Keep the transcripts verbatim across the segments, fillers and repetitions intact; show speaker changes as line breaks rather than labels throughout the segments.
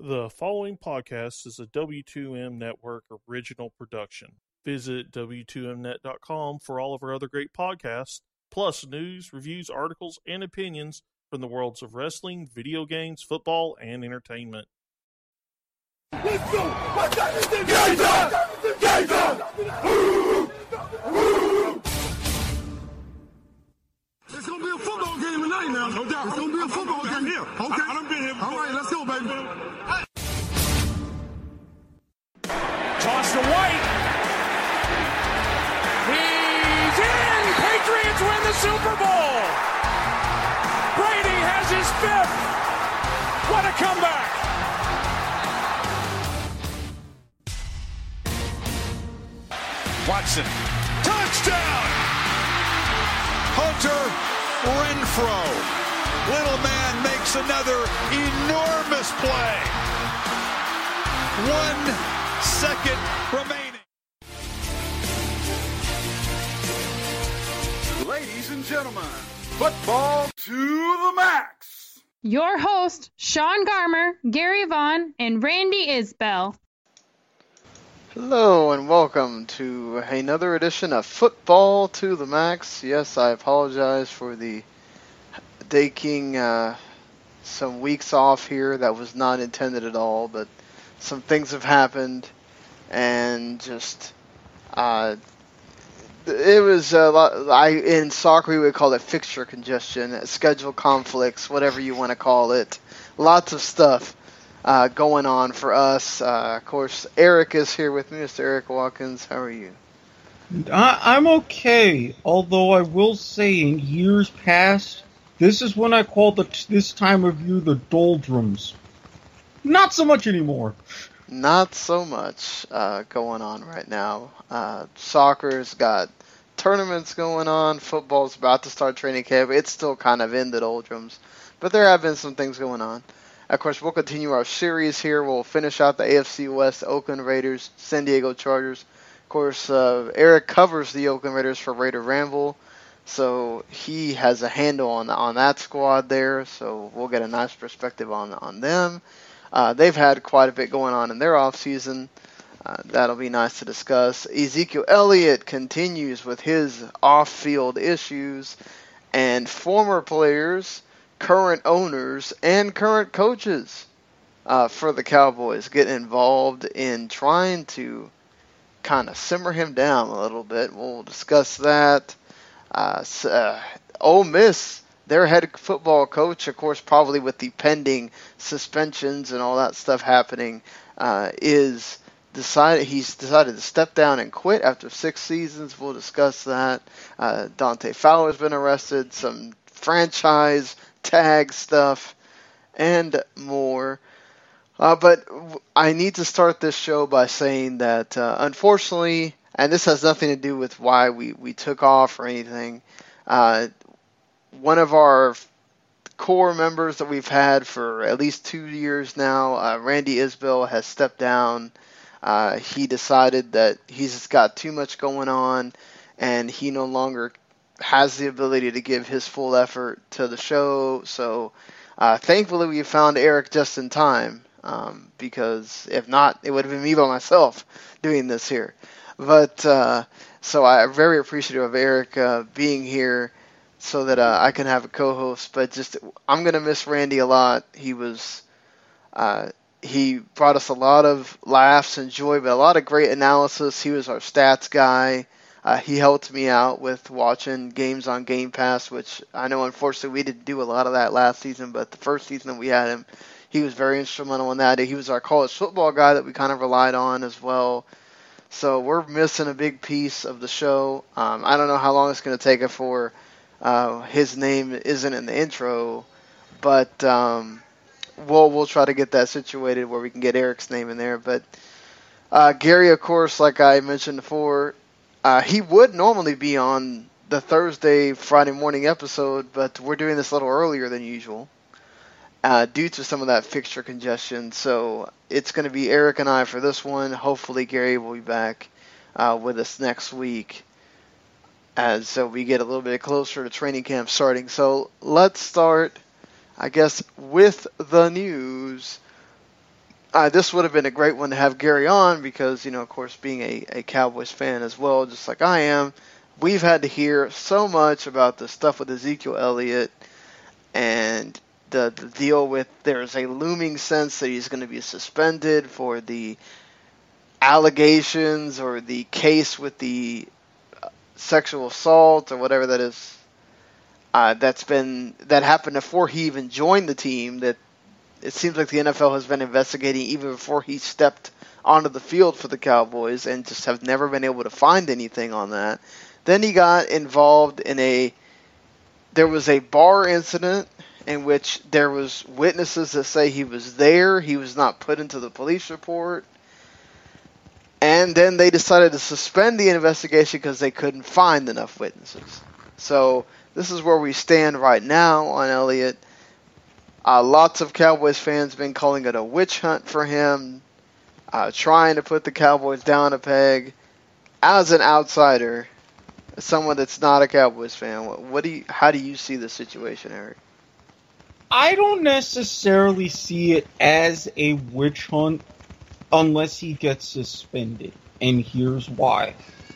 The following podcast is a W two M Network original production. Visit W two M net dot com for all of our other great podcasts, plus news, reviews, articles, and opinions from the worlds of wrestling, video games, football, and entertainment.
Let's go! What's that? Gator! Gator! It's gonna be a football game tonight now. No doubt. It's gonna be a football game here. Okay. I, I done been here before. All right, let's go, baby.
Toss to White. He's in! Patriots win the Super Bowl! Brady has his fifth! What a comeback!
Watson. Touchdown! Hunter Renfrow. Little man makes another enormous play. One second remaining.
Ladies and gentlemen, football to the max.
Your host, Sean Garmer, Gary Vaughn, and Randy Isbell.
Hello and welcome to another edition of Football to the Max. Yes, I apologize for the taking uh, some weeks off here. That was not intended at all, but some things have happened, and just uh, it was a lot. I in soccer we would call it fixture congestion, schedule conflicts, whatever you want to call it. Lots of stuff Uh, going on for us. Uh, of course, Eric is here with me. Mister Eric Watkins, how are you?
I, I'm okay, although I will say in years past, this is when I called the, this time of year the doldrums. Not so much anymore.
Not so much uh, going on right now. Uh, soccer's got tournaments going on. Football's about to start training camp. It's still kind of in the doldrums, but there have been some things going on. Of course, we'll continue our series here. We'll finish out the A F C West, Oakland Raiders, San Diego Chargers. Of course, uh, Eric covers the Oakland Raiders for Raider Ramble, so he has a handle on on that squad there, so we'll get a nice perspective on, on them. Uh, they've had quite a bit going on in their offseason. Uh, that'll be nice to discuss. Ezekiel Elliott continues with his off-field issues, and former players, current owners, and current coaches uh, for the Cowboys get involved in trying to kind of simmer him down a little bit. We'll discuss that. Uh, uh, Ole Miss, their head football coach, of course, probably with the pending suspensions and all that stuff happening, uh, is decided he's decided to step down and quit after six seasons. We'll discuss that. Uh, Dante Fowler's been arrested. Some franchise tag stuff, and more. Uh, but I need to start this show by saying that, uh, unfortunately, and this has nothing to do with why we, we took off or anything, uh, one of our core members that we've had for at least two years now, uh, Randy Isbell, has stepped down. Uh, he decided that he's got too much going on, and he no longer has the ability to give his full effort to the show. So uh, thankfully we found Eric just in time, um, because if not, it would have been me by myself doing this here. But uh, so I'm very appreciative of Eric uh, being here so that uh, I can have a co-host. But just I'm going to miss Randy a lot. He was uh, he brought us a lot of laughs and joy, but a lot of great analysis. He was our stats guy. Uh, he helped me out with watching games on Game Pass, which I know, unfortunately, we didn't do a lot of that last season, but the first season that we had him, he was very instrumental in that. He was our college football guy that we kind of relied on as well. So we're missing a big piece of the show. Um, I don't know how long it's going to take before uh, his name isn't in the intro, but um, we'll, we'll try to get that situated where we can get Eric's name in there. But uh, Gary, of course, like I mentioned before, Uh, he would normally be on the Thursday, Friday morning episode, but we're doing this a little earlier than usual uh, due to some of that fixture congestion. So it's going to be Eric and I for this one. Hopefully Gary will be back uh, with us next week as so we get a little bit closer to training camp starting. So let's start, I guess, with the news. uh, this would have been a great one to have Gary on because, you know, of course, being a, a Cowboys fan as well, just like I am, we've had to hear so much about the stuff with Ezekiel Elliott and the, the deal with there's a looming sense that he's going to be suspended for the allegations or the case with the sexual assault or whatever that is. Uh, that's been that happened before he even joined the team. That it seems like the N F L has been investigating even before he stepped onto the field for the Cowboys, and just have never been able to find anything on that. Then he got involved in a. There was a bar incident in which there was witnesses that say he was there. He was not put into the police report. And then they decided to suspend the investigation because they couldn't find enough witnesses. So this is where we stand right now on Elliott. Uh, lots of Cowboys fans have been calling it a witch hunt for him, uh, trying to put the Cowboys down a peg. As an outsider, someone that's not a Cowboys fan, what, what do you, how do you see the situation, Eric?
I don't necessarily see it as a witch hunt unless he gets suspended, and here's why.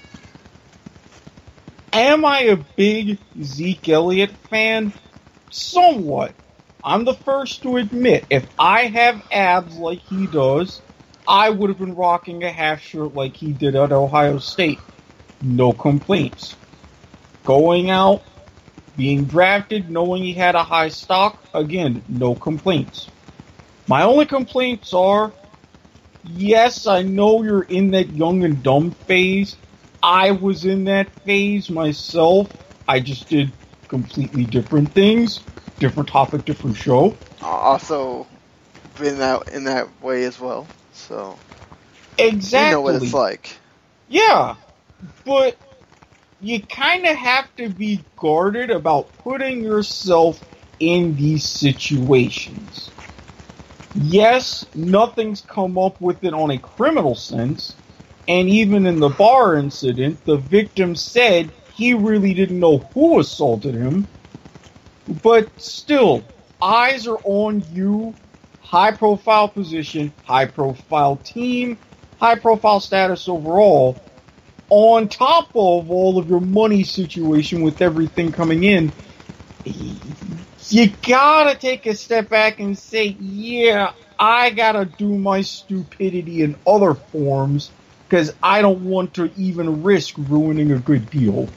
Am I a big Zeke Elliott fan? Somewhat. I'm the first to admit, if I have abs like he does, I would have been rocking a half shirt like he did at Ohio State. No complaints. Going out, being drafted, knowing he had a high stock, again, no complaints. My only complaints are, yes, I know you're in that young and dumb phase. I was in that phase myself. I just did completely different things. Different topic, different show.
Also been that in that way as well. So
exactly.
You know what it's like.
Yeah. But you kind of have to be guarded about putting yourself in these situations. Yes, nothing's come up with it on a criminal sense, and even in the bar incident, the victim said he really didn't know who assaulted him, but still, eyes are on you, high-profile position, high-profile team, high-profile status overall, on top of all of your money situation with everything coming in. You gotta take a step back and say, yeah, I gotta do my stupidity in other forms because I don't want to even risk ruining a good deal.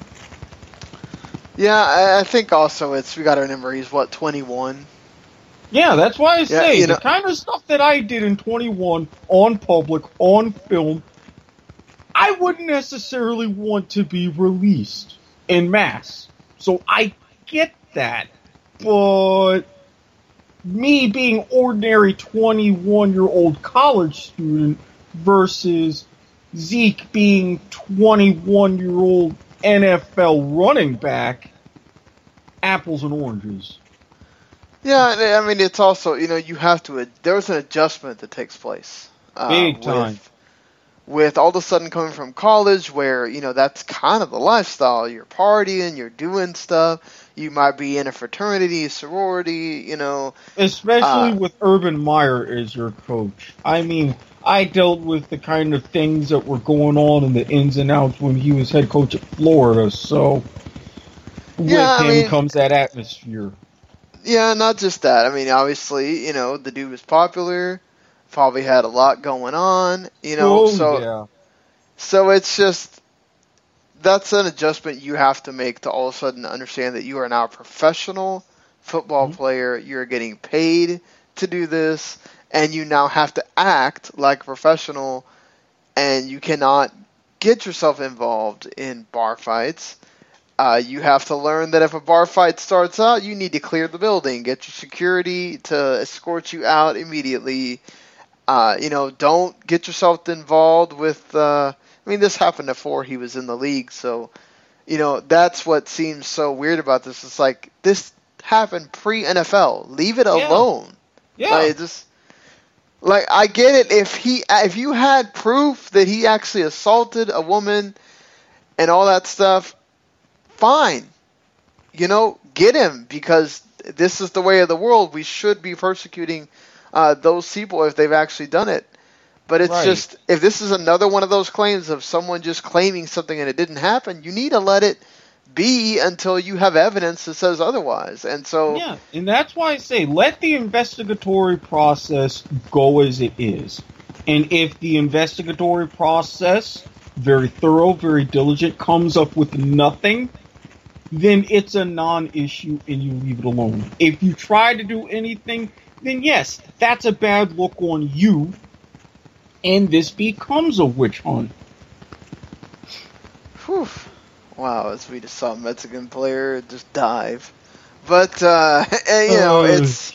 Yeah, I think also it's, we gotta remember he's, what, twenty-one?
Yeah, that's why I say,
yeah, you
the
know,
kind of stuff that I did in twenty-one, on public, on film, I wouldn't necessarily want to be released en masse. So I get that. But me being ordinary twenty-one-year-old college student versus Zeke being twenty-one-year-old N F L running back, apples and oranges.
Yeah, I mean, it's also, you know, you have to, there's an adjustment that takes place. Uh,
Big time.
With, with all of a sudden coming from college where, you know, that's kind of the lifestyle. You're partying, you're doing stuff. You might be in a fraternity, sorority, you know.
Especially
uh,
with Urban Meyer as your coach. I mean, I dealt with the kind of things that were going on in the ins and outs when he was head coach at Florida, so with
yeah, I
him
mean,
comes that atmosphere.
Yeah, not just that. I mean, obviously, you know, the dude was popular, probably had a lot going on, you know,
oh,
so
yeah.
so it's just, that's an adjustment you have to make to all of a sudden understand that you are now a professional football mm-hmm. player, you're getting paid to do this, and you now have to act like a professional, and you cannot get yourself involved in bar fights. Uh, you have to learn that if a bar fight starts out, you need to clear the building, get your security to escort you out immediately. Uh, you know, don't get yourself involved with, uh, I mean, this happened before he was in the league, so, you know, that's what seems so weird about this. It's like, this happened pre-N F L. Leave it
Yeah.
alone.
Yeah.
Like, just, like, I get it. If he, if you had proof that he actually assaulted a woman and all that stuff, fine. You know, get him, because this is the way of the world. We should be persecuting uh, those people if they've actually done it. But it's
Right.
just, if this is another one of those claims of someone just claiming something and it didn't happen, you need to let it be until you have evidence that says otherwise. And so,
Yeah, and that's why I say let the investigatory process go as it is. And if the investigatory process, very thorough, very diligent, comes up with nothing, then it's a non-issue and you leave it alone. If you try to do anything, then yes, that's a bad look on you, and this becomes a witch hunt.
whew, wow, as we just saw a Mexican player just dive. But, uh, you know,
Uh,
it's...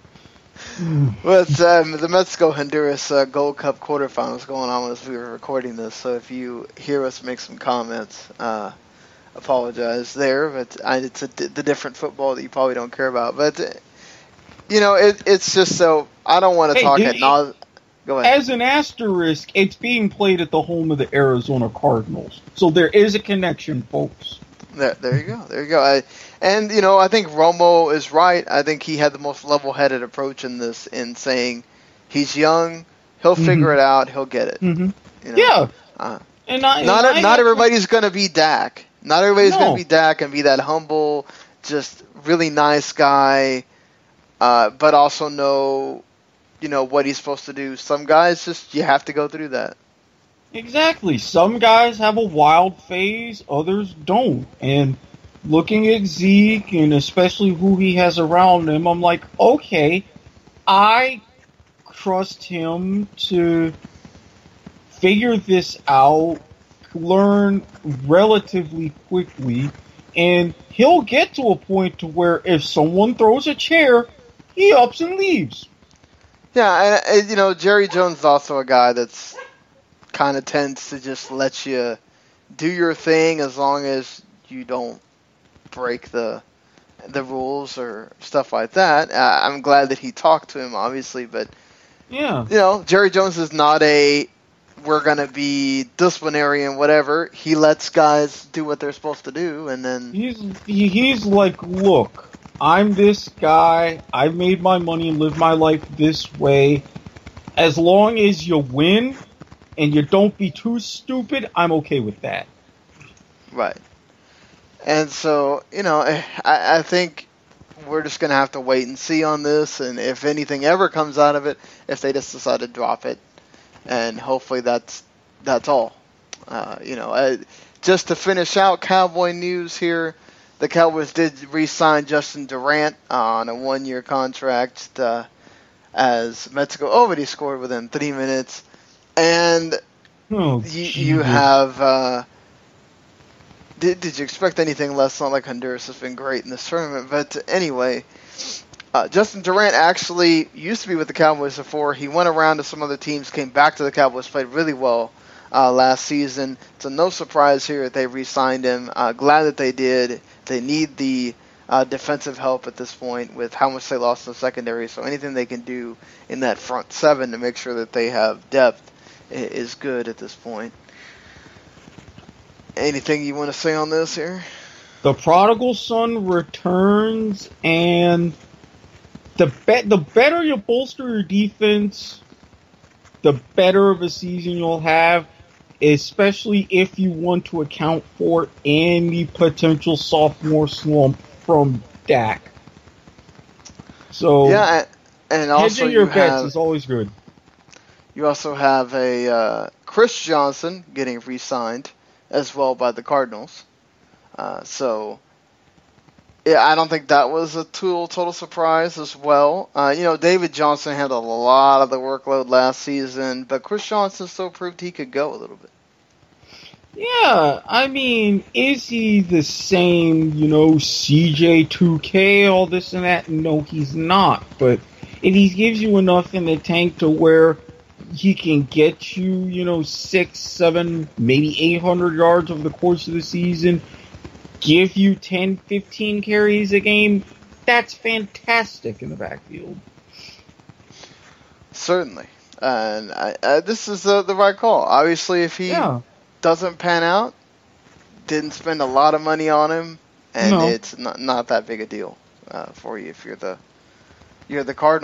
With um, the Mexico-Honduras uh, Gold Cup quarterfinals going on as we were recording this, so if you hear us make some comments, uh, apologize there, but I, it's a, the different football that you probably don't care about. But, uh, you know, it, it's just so, I don't want to
Hey,
talk
did
at
he-
nauseam. Go ahead.
As an asterisk, it's being played at the home of the Arizona Cardinals. So there is a connection, folks.
There, there you go. There you go. I, and, you know, I think Romo is right. I think he had the most level-headed approach in this in saying he's young, he'll
Mhm.
figure it out, he'll get it.
Mm-hmm.
You know?
Yeah.
Uh,
And I,
not
and I
not
have-
everybody's going to be Dak. Not everybody's going
No.
to be Dak and be that humble, just really nice guy, uh, but also know, you know, what he's supposed to do. Some guys just, you have to go through that.
Exactly. Some guys have a wild phase, others don't. And looking at Zeke, and especially who he has around him, I'm like, okay, I trust him to figure this out, learn relatively quickly, and he'll get to a point to where if someone throws a chair, he ups and leaves.
Yeah, and, and you know, Jerry Jones is also a guy that's kind of tends to just let you do your thing as long as you don't break the the rules or stuff like that. Uh, I'm glad that he talked to him, obviously, but
Yeah.
you know, Jerry Jones is not a we're gonna be disciplinary and whatever. He lets guys do what they're supposed to do, and then
He's he, he's like, look, I'm this guy. I made my money and live my life this way. As long as you win and you don't be too stupid, I'm okay with that.
right. And so, you know, I, I think we're just going to have to wait and see on this, and if anything ever comes out of it, if they just decide to drop it, and hopefully that's that's all. Uh, you know, uh, just to finish out Cowboy news here, the Cowboys did re-sign Justin Durant on a one-year contract uh, as Mexico already scored within three minutes, and
Oh,
you, you
Jesus.
have. Uh, did did you expect anything less? Not like Honduras has been great in this tournament, but anyway, uh, Justin Durant actually used to be with the Cowboys before. He went around to some other teams, came back to the Cowboys, played really well uh, last season. So no surprise here that they re-signed him. Uh, glad that they did. They need the uh, defensive help at this point with how much they lost in the secondary. So anything they can do in that front seven to make sure that they have depth is good at this point. Anything you want to say on this here?
The prodigal son returns, and the be- the better you bolster your defense, the better of a season you'll have, especially if you want to account for any potential sophomore slump from Dak. So,
Yeah, and also
hedging your
you
bets
have,
is always good.
you also have a uh, Chris Johnson getting re-signed as well by the Cardinals. Uh, so, yeah, I don't think that was a total, total surprise as well. Uh, you know, David Johnson handled a lot of the workload last season, but Chris Johnson still proved he could go a little bit.
Yeah, I mean, is he the same, you know, C J two K, all this and that? No, he's not. But if he gives you enough in the tank to where he can get you, you know, six, seven, maybe eight hundred yards over the course of the season, give you ten, fifteen carries a game, that's fantastic in the backfield.
Certainly. And I, I, this is uh, the right call. Obviously, if he
Yeah.
doesn't pan out, didn't spend a lot of money on him, and
No.
it's not not that big a deal uh, for you if you're the you're the Cardinals.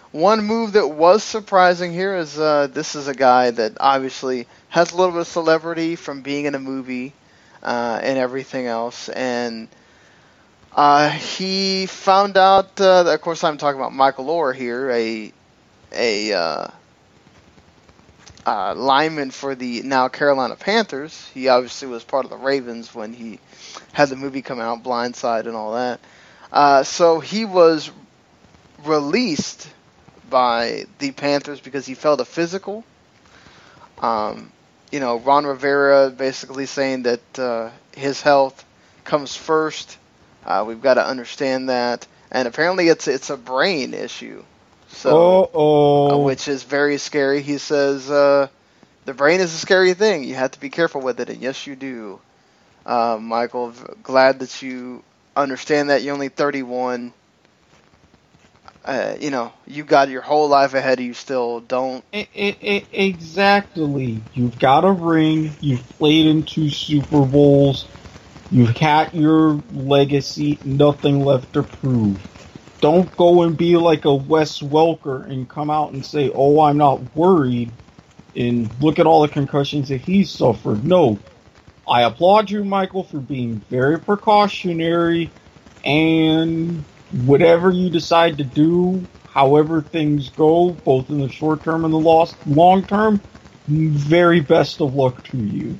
one move that was surprising here is uh, this is a guy that obviously has a little bit of celebrity from being in a movie uh, and everything else, and uh, he found out. Uh, that, of course, I'm talking about Michael Orr here, a a uh, uh, lineman for the now Carolina Panthers. He obviously was part of the Ravens when he had the movie come out, Blindside, and all that. Uh, so he was released by the Panthers because he failed a physical. Um, you know, Ron Rivera basically saying that uh, his health comes first. Uh, we've got to understand that, and apparently it's it's a brain issue. So, uh, which is very scary. He says uh, the brain is a scary thing. You have to be careful with it, and yes, you do. Uh, Michael, glad that you understand that. You're only thirty-one. Uh, you know, you got your whole life ahead of you still. Don't.
It, it, it, exactly. You've got a ring. You've played in two Super Bowls. You've got your legacy. Nothing left to prove. Don't go and be like a Wes Welker and come out and say, oh, I'm not worried, and look at all the concussions that he's suffered. No. I applaud you, Michael, for being very precautionary, and whatever you decide to do, however things go, both in the short term and the long term, very best of luck to you.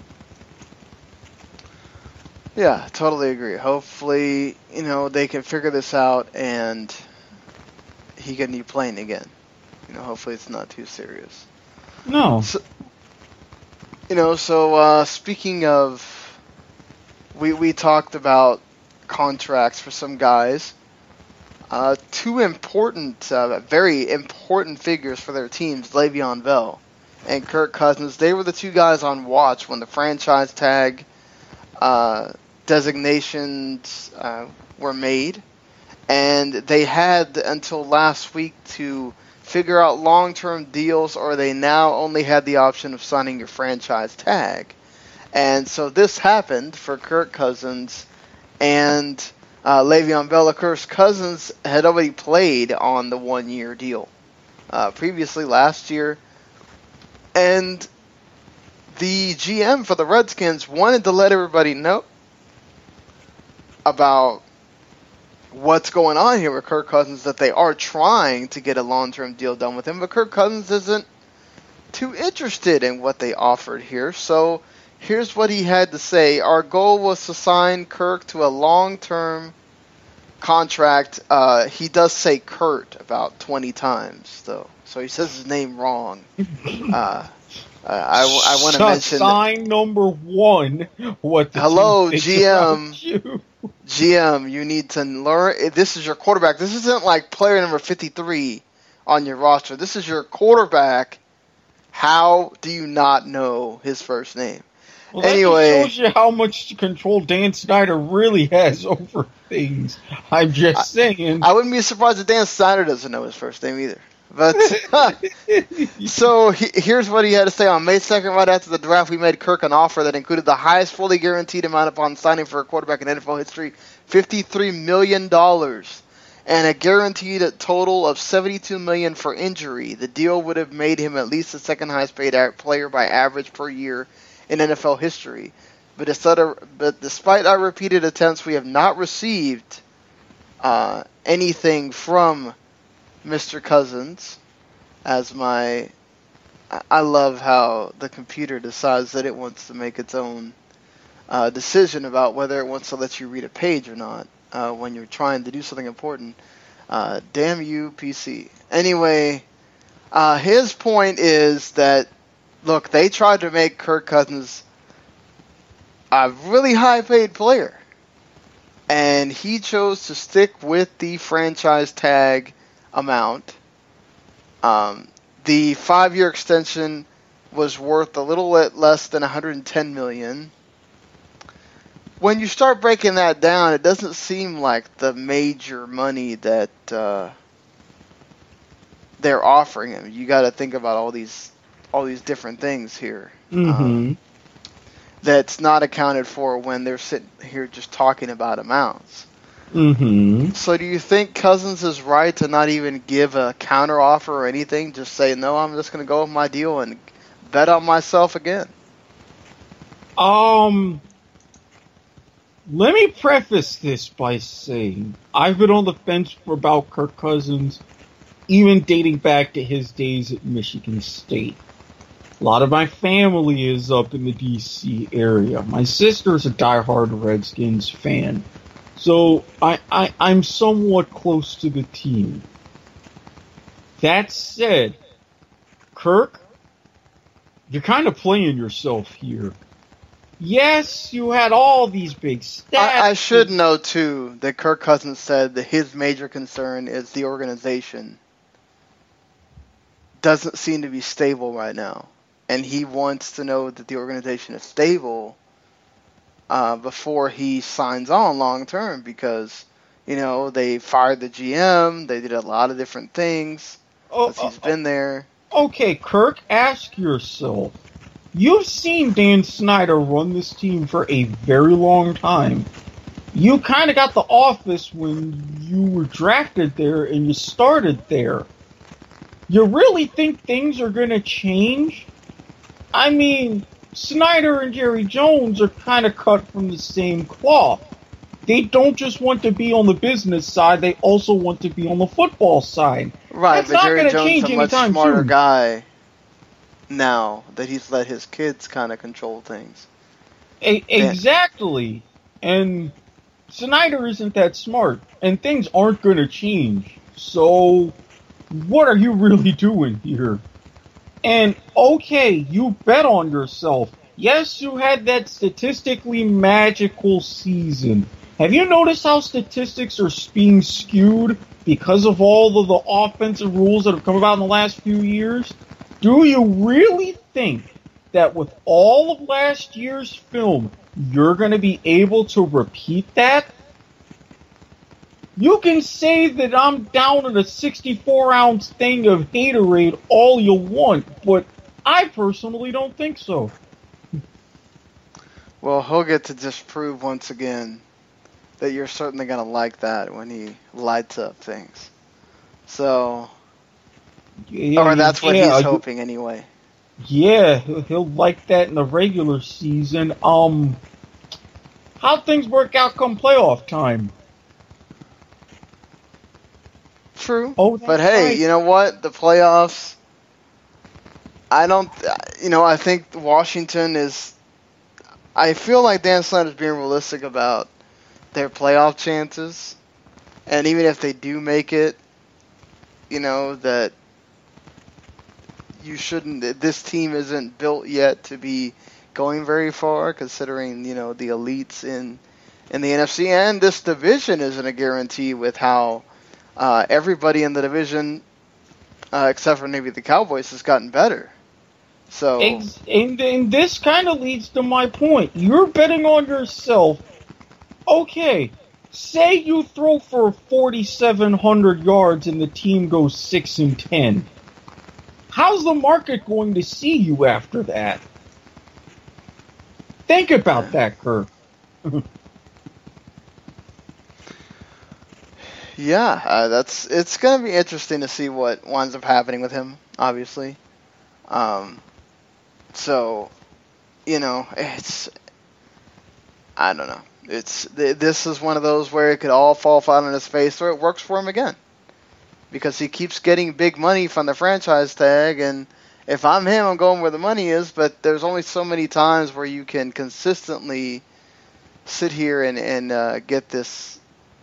Yeah, totally agree. Hopefully, you know, they can figure this out and he can be playing again. You know, hopefully it's not too serious.
No.
So, you know, so uh, speaking of, we we talked about contracts for some guys. Uh, two important, uh, very important figures for their teams, Le'Veon Bell and Kirk Cousins. They were the two guys on watch when the franchise tag uh, designations uh, were made, and they had until last week to figure out long-term deals, or they now only had the option of signing your franchise tag. And so this happened for Kirk Cousins and uh, Le'Veon Bell. Of course, Cousins had already played on the one-year deal uh, previously last year, and the G M for the Redskins wanted to let everybody know about what's going on here with Kirk Cousins, that they are trying to get a long-term deal done with him, but Kirk Cousins isn't too interested in what they offered here. So here's what he had to say. Our goal was to sign Kirk to a long-term contract. Uh, he does say Kurt about twenty times, though, so he says his name wrong. Uh, I, I, I want to mention...
Sign number one. What the
Hello, G M. G M, you need to learn. This is your quarterback. This isn't like player number fifty-three on your roster. This is your quarterback. How do you not know his first name?
Well,
anyway,
that just shows you how much control Dan Snyder really has over things. I'm just
I,
saying.
I wouldn't be surprised if Dan Snyder doesn't know his first name either. But so he, here's what he had to say. On May second, right after the draft, we made Kirk an offer that included the highest fully guaranteed amount upon signing for a quarterback in N F L history, fifty-three million dollars, and a guaranteed total of seventy-two million dollars for injury. The deal would have made him at least the second highest paid player by average per year in N F L history. But, instead of, but despite our repeated attempts, we have not received uh, anything from Mister Cousins. As my, I love how the computer decides that it wants to make its own uh, decision about whether it wants to let you read a page or not uh, when you're trying to do something important. Uh, damn you, P C. Anyway, uh, his point is that, look, they tried to make Kirk Cousins a really high-paid player, and he chose to stick with the franchise tag amount. Um, the five-year extension was worth a little less than one hundred ten million dollars. When you start breaking that down, it doesn't seem like the major money that uh, they're offering him. You got to think about all these all these different things here.
Mm-hmm.
Um, that's not accounted for when they're sitting here just talking about amounts.
Mm-hmm.
So do you think Cousins is right to not even give a counter offer or anything? Just say, no, I'm just going to go with my deal and bet on myself again?
Um, let me preface this by saying I've been on the fence for about Kirk Cousins, even dating back to his days at Michigan State. A lot of my family is up in the D C area. My sister's a diehard Redskins fan. So I, I, I'm somewhat close to the team. That said, Kirk, you're kind of playing yourself here. Yes, you had all these big stats.
I, I should know, too, that Kirk Cousins said that his major concern is the organization doesn't seem to be stable right now. And he wants to know that the organization is stable uh, before he signs on long term because, you know, they fired the G M. They did a lot of different things
Oh,
since he's
uh,
been there.
Okay, Kirk, ask yourself. You've seen Dan Snyder run this team for a very long time. You kind of got the office when you were drafted there and you started there. You really think things are going to change? I mean, Snyder and Jerry Jones are kind of cut from the same cloth. They don't just want to be on the business side, they also want to be on the football side.
Right,
That's
but
not
Jerry
gonna
Jones
change
is a much
anytime
smarter
soon.
guy now that he's let his kids kind of control things.
A- exactly. And Snyder isn't that smart, and things aren't going to change. So, what are you really doing here? And, okay, you bet on yourself. Yes, you had that statistically magical season. Have you noticed how statistics are being skewed because of all of the offensive rules that have come about in the last few years? Do you really think that with all of last year's film, you're going to be able to repeat that? You can say that I'm down in a sixty-four ounce thing of Haterade all you want, but I personally don't think so.
Well, he'll get to just prove once again that you're certainly going to like that when he lights up things. So,
Yeah,
or that's what
yeah,
he's
you-
hoping anyway.
Yeah, he'll he'll like that in the regular season. Um, how things work out come playoff time?
True.
Oh, that's
But hey,
right.
you know what? The playoffs, I don't, you know, I think Washington is, I feel like Dan Snyder's being realistic about their playoff chances. And even if they do make it, you know, that you shouldn't, this team isn't built yet to be going very far, considering, you know, the elites in, in the N F C. And this division isn't a guarantee with how uh, everybody in the division, uh, except for maybe the Cowboys, has gotten better. So,
Ex- and, and this kind of leads to my point. You're betting on yourself. Okay, say you throw for forty-seven hundred yards and the team goes six and ten. How's the market going to see you after that? Think about that, Kirk.
yeah, uh, that's it's going to be interesting to see what winds up happening with him, obviously. Um, so, you know, it's, I don't know. It's th- this is one of those where it could all fall flat on his face, or it works for him again, because he keeps getting big money from the franchise tag. And if I'm him, I'm going where the money is. But there's only so many times where you can consistently sit here and and uh, get this,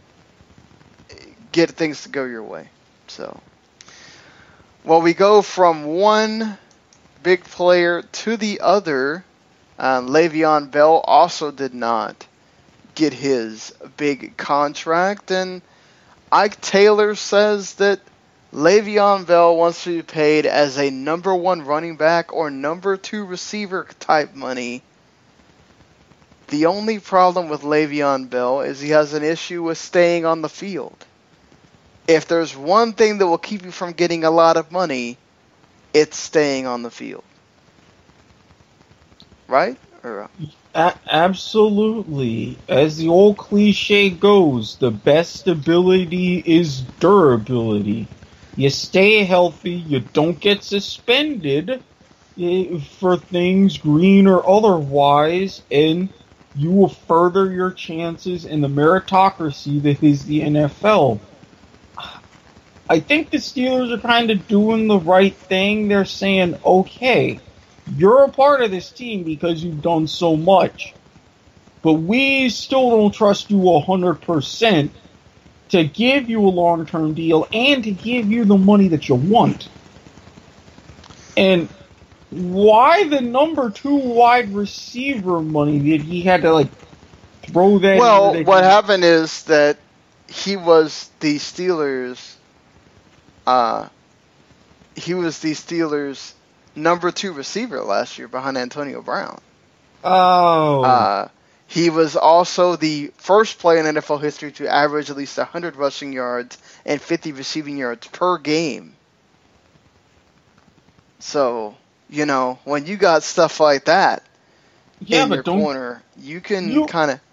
get things to go your way. So, well, we go from one big player to the other. Uh, Le'Veon Bell also did not get his big contract, and Ike Taylor says that Le'Veon Bell wants to be paid as a number one running back or number two receiver type money. The only problem with Le'Veon Bell is he has an issue with staying on the field. If there's one thing that will keep you from getting a lot of money, it's staying on the field. Right? Or,
A- absolutely. As the old cliche goes, the best ability is durability. You stay healthy, you don't get suspended eh, for things green or otherwise, and you will further your chances in the meritocracy that is the N F L. I think the Steelers are kind of doing the right thing. They're saying, okay, you're a part of this team because you've done so much, but we still don't trust you one hundred percent to give you a long-term deal and to give you the money that you want. And why the number two wide receiver money that he had to, like, throw that
well,
in?
what happened is that he was the Steelers' uh, he was the Steelers' number two receiver last year behind Antonio Brown.
Oh.
Uh, he was also the first player in N F L history to average at least one hundred rushing yards and fifty receiving yards per game. So, you know, when you got stuff like that
yeah,
in
but
your
don't,
corner, you can
you,
kind of...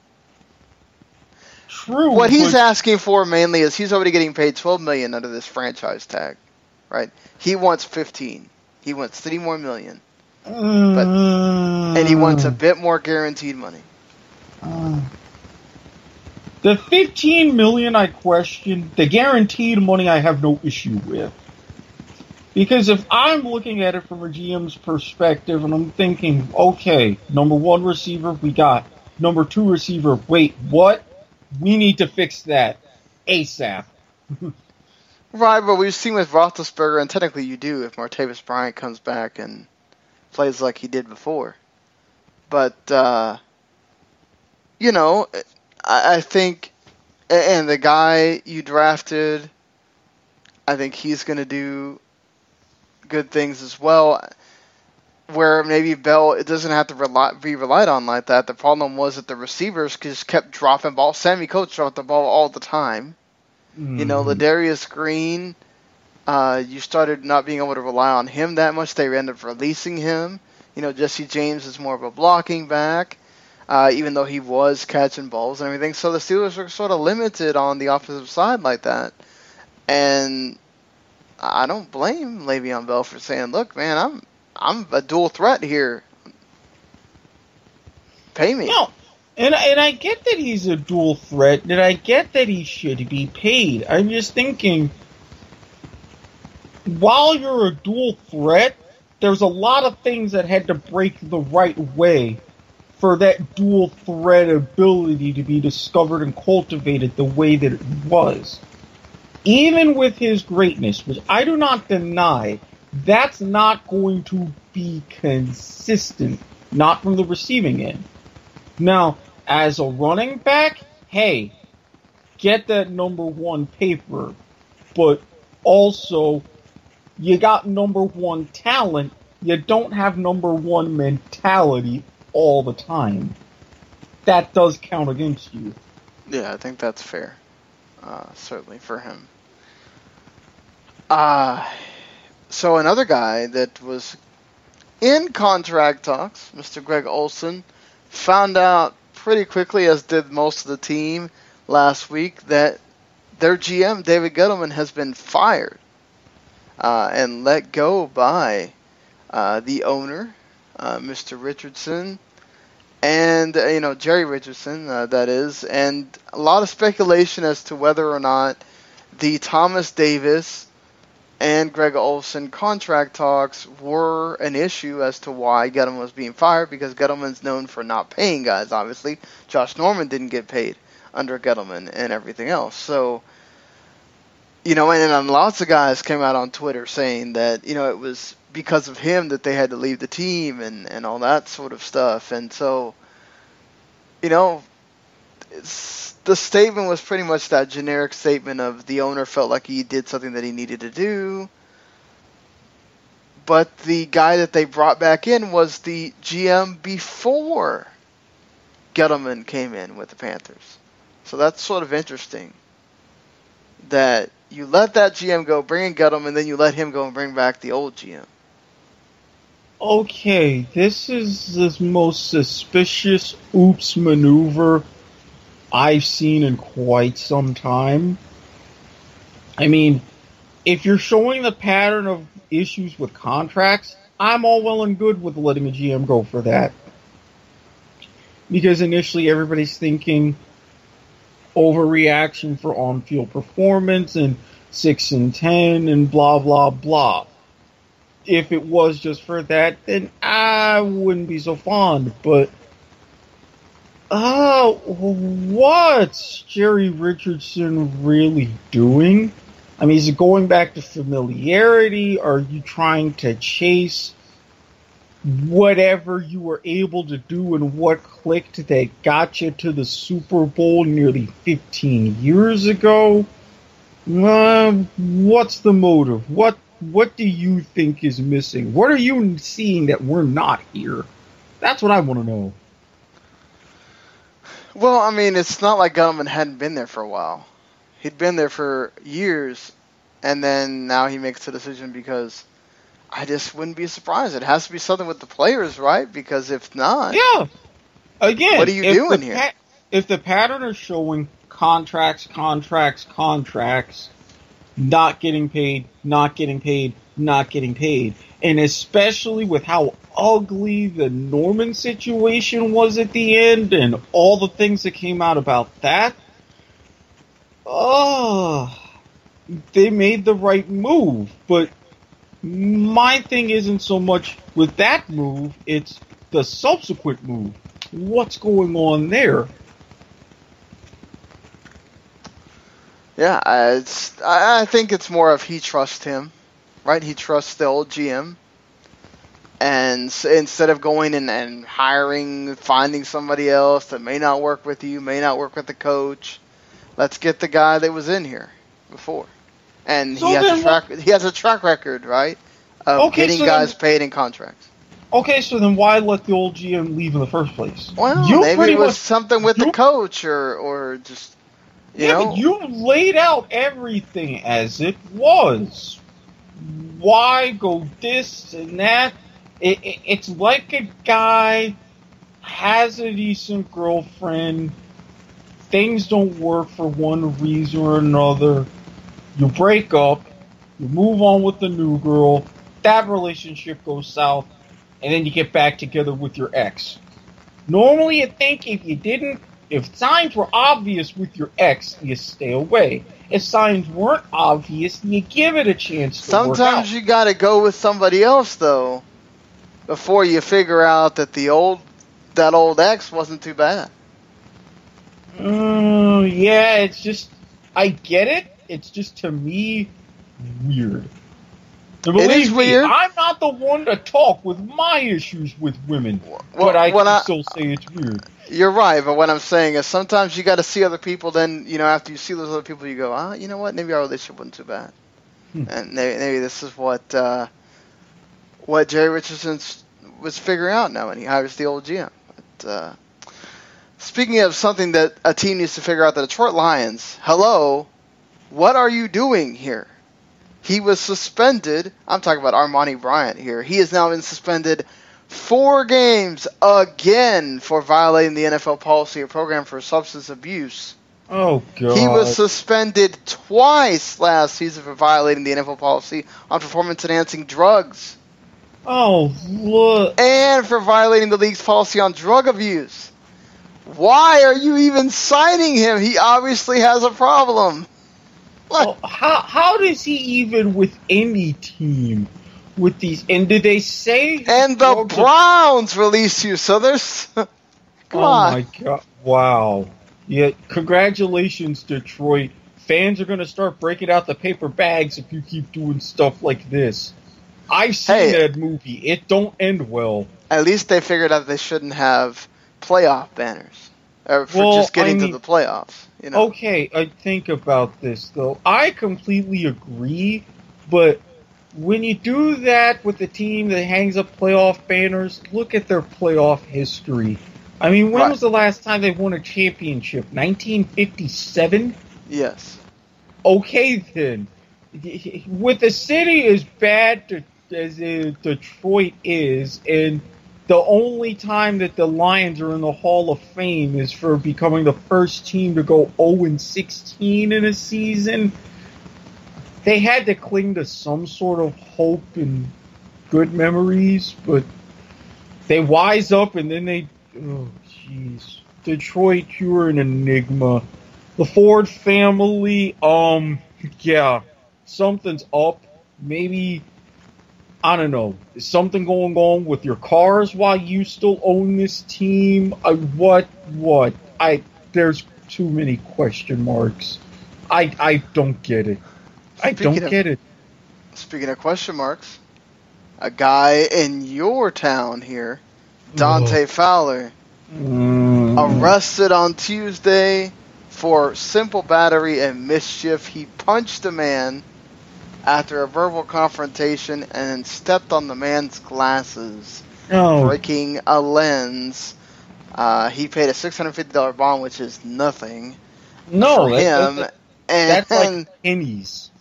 True.
What he's
but,
asking for mainly is he's already getting paid twelve million dollars under this franchise tag, right? He wants fifteen. He wants three more million. But, and he wants a bit more guaranteed money.
Uh, the fifteen million I question, the guaranteed money I have no issue with. Because if I'm looking at it from a G M's perspective and I'm thinking, okay, number one receiver we got, number two receiver, wait, what? We need to fix that ASAP.
Right, but we've seen with Roethlisberger, and technically you do if Martavis Bryant comes back and plays like he did before. But, uh, you know, I, I think, and the guy you drafted, I think he's going to do good things as well. Where maybe Bell, it doesn't have to rely, be relied on like that. The problem was that the receivers just kept dropping balls. Sammy Coates dropped the ball all the time. Mm. You know, Ladarius Green, uh, you started not being able to rely on him that much. They ended up releasing him. You know, Jesse James is more of a blocking back, uh, even though he was catching balls and everything. So the Steelers were sort of limited on the offensive side like that. And I don't blame Le'Veon Bell for saying, look, man, I'm I'm a dual threat here. Pay me.
No, and, and I get that he's a dual threat, and I get that he should be paid. I'm just thinking, while you're a dual threat, there's a lot of things that had to break the right way for that dual threat ability to be discovered and cultivated the way that it was. Even with his greatness, which I do not deny, that's not going to be consistent, not from the receiving end. Now, as a running back, hey, get that number one paper, but also, you got number one talent, you don't have number one mentality all the time. That does count against you.
Yeah, I think that's fair. Uh, certainly for him. Uh, so another guy that was in contract talks, Mister Greg Olsen, found out pretty quickly, as did most of the team last week, that their G M, David Gettleman, has been fired uh, and let go by uh, the owner, uh, Mister Richardson, and, uh, you know, Jerry Richardson, uh, that is, and a lot of speculation as to whether or not the Thomas Davis and Greg Olsen contract talks were an issue as to why Gettleman was being fired, because Gettleman's known for not paying guys, obviously. Josh Norman didn't get paid under Gettleman and everything else. So, you know, and, and lots of guys came out on Twitter saying that, you know, it was because of him that they had to leave the team and, and all that sort of stuff. And so, you know, it's, the statement was pretty much that generic statement of the owner felt like he did something that he needed to do. But the guy that they brought back in was the G M before Gettleman came in with the Panthers. So that's sort of interesting. That you let that G M go, bring in Gettleman, then you let him go and bring back the old G M.
Okay, this is the most suspicious oops maneuver I've seen in quite some time. I mean, if you're showing the pattern of issues with contracts, I'm all well and good with letting a G M go for that. Because initially everybody's thinking overreaction for on-field performance and six and ten and blah, blah, blah. If it was just for that, then I wouldn't be so fond. But, uh, what's Jerry Richardson really doing? I mean, is it going back to familiarity? Are you trying to chase whatever you were able to do and what clicked that got you to the Super Bowl nearly fifteen years ago? Uh, what's the motive? What what do you think is missing? What are you seeing that we're not here? That's what I want to know.
Well, I mean, it's not like Gettleman hadn't been there for a while. He'd been there for years, and then now he makes a decision because I just wouldn't be surprised. It has to be something with the players, right? Because if not,
yeah. Again,
what are you doing here?
Pa- if the pattern is showing contracts, contracts, contracts, not getting paid, not getting paid, not getting paid, and especially with how ugly the Norman situation was at the end and all the things that came out about that, oh, they made the right move. But my thing isn't so much with that move, it's the subsequent move. What's going on there?
Yeah, I- it's. I I think it's more of he trusts him, right? He trusts the old G M, and s- instead of going and, and hiring, finding somebody else that may not work with you, may not work with the coach, let's get the guy that was in here before, and
So
he has
then
a track. He has a track record, right, of
Okay,
getting
so
guys
then-
paid in contracts.
Okay, so then why let the old G M leave in the first place?
Well,
You
maybe
pretty
it was
much-
something with
you-
the coach, or or just you
yeah,
know.
but you laid out everything as it was. Why go this and that? It, it, it's like a guy has a decent girlfriend. Things don't work for one reason or another. You break up. You move on with the new girl. That relationship goes south. And then you get back together with your ex. Normally, you think if you didn't, if signs were obvious with your ex, you stay away. If signs weren't obvious, you give it a chance to work out.
Sometimes you got to go with somebody else though, before you figure out that the old that old ex wasn't too bad.
Mm, yeah, it's just, I get it. It's just, to me, weird. And
It
believe
is
me,
weird.
I'm not the one to talk with my issues with women,
Well,
but I
when
can
I-
still say it's weird.
You're right, but what I'm saying is sometimes you got to see other people. Then you know, after you see those other people, you go, ah, you know what? Maybe our relationship wasn't too bad,
Hmm.
and maybe, maybe this is what uh, what Jerry Richardson was figuring out now when he hires the old G M. But, uh, speaking of something that a team needs to figure out, the Detroit Lions. Hello, what are you doing here? He was suspended. I'm talking about Armani Bryant here. He has now been suspended four games again for violating the N F L policy or program for substance abuse.
Oh, God.
He was suspended twice last season for violating the N F L policy on performance-enhancing drugs
Oh, look.
and for violating the league's policy on drug abuse. Why are you even signing him? He obviously has a problem.
Oh, how, how does he even with any team with these? And did they say?
And the Browns released you, so there's... Come
Oh
on.
my God! Wow. Yeah. Congratulations, Detroit. Fans are gonna start breaking out the paper bags if you keep doing stuff like this. I've seen
Hey.
that movie. It don't end well.
At least they figured out they shouldn't have playoff banners or for
Well,
just getting
I mean-
to the playoffs. You know,
Okay, I think about this though. I completely agree, but when you do that with a team that hangs up playoff banners, look at their playoff history. I mean, when
Right.
was the last time they won a championship? nineteen fifty-seven?
yes.
Okay then. With the city as bad to as uh, Detroit is, and the only time that the Lions are in the Hall of Fame is for becoming the first team to go oh and sixteen in a season. They had to cling to some sort of hope and good memories, but they wise up and then they... Oh, jeez. Detroit, you're an enigma. The Ford family, um, yeah, something's up. Maybe... I don't know. Is something going on with your cars while you still own this team? Uh, what? What? I there's too many question marks. I I don't get it. I
Speaking
don't
of,
get it.
Speaking of question marks, a guy in your town here, Dante
Ugh.
Fowler,
Mm.
arrested on Tuesday for simple battery and mischief. He punched a man after a verbal confrontation and then stepped on the man's glasses,
Oh,
breaking a lens. Uh, he paid a six hundred fifty dollars bond, which is nothing
no,
for
that-
him,
that-
and,
that's like pennies.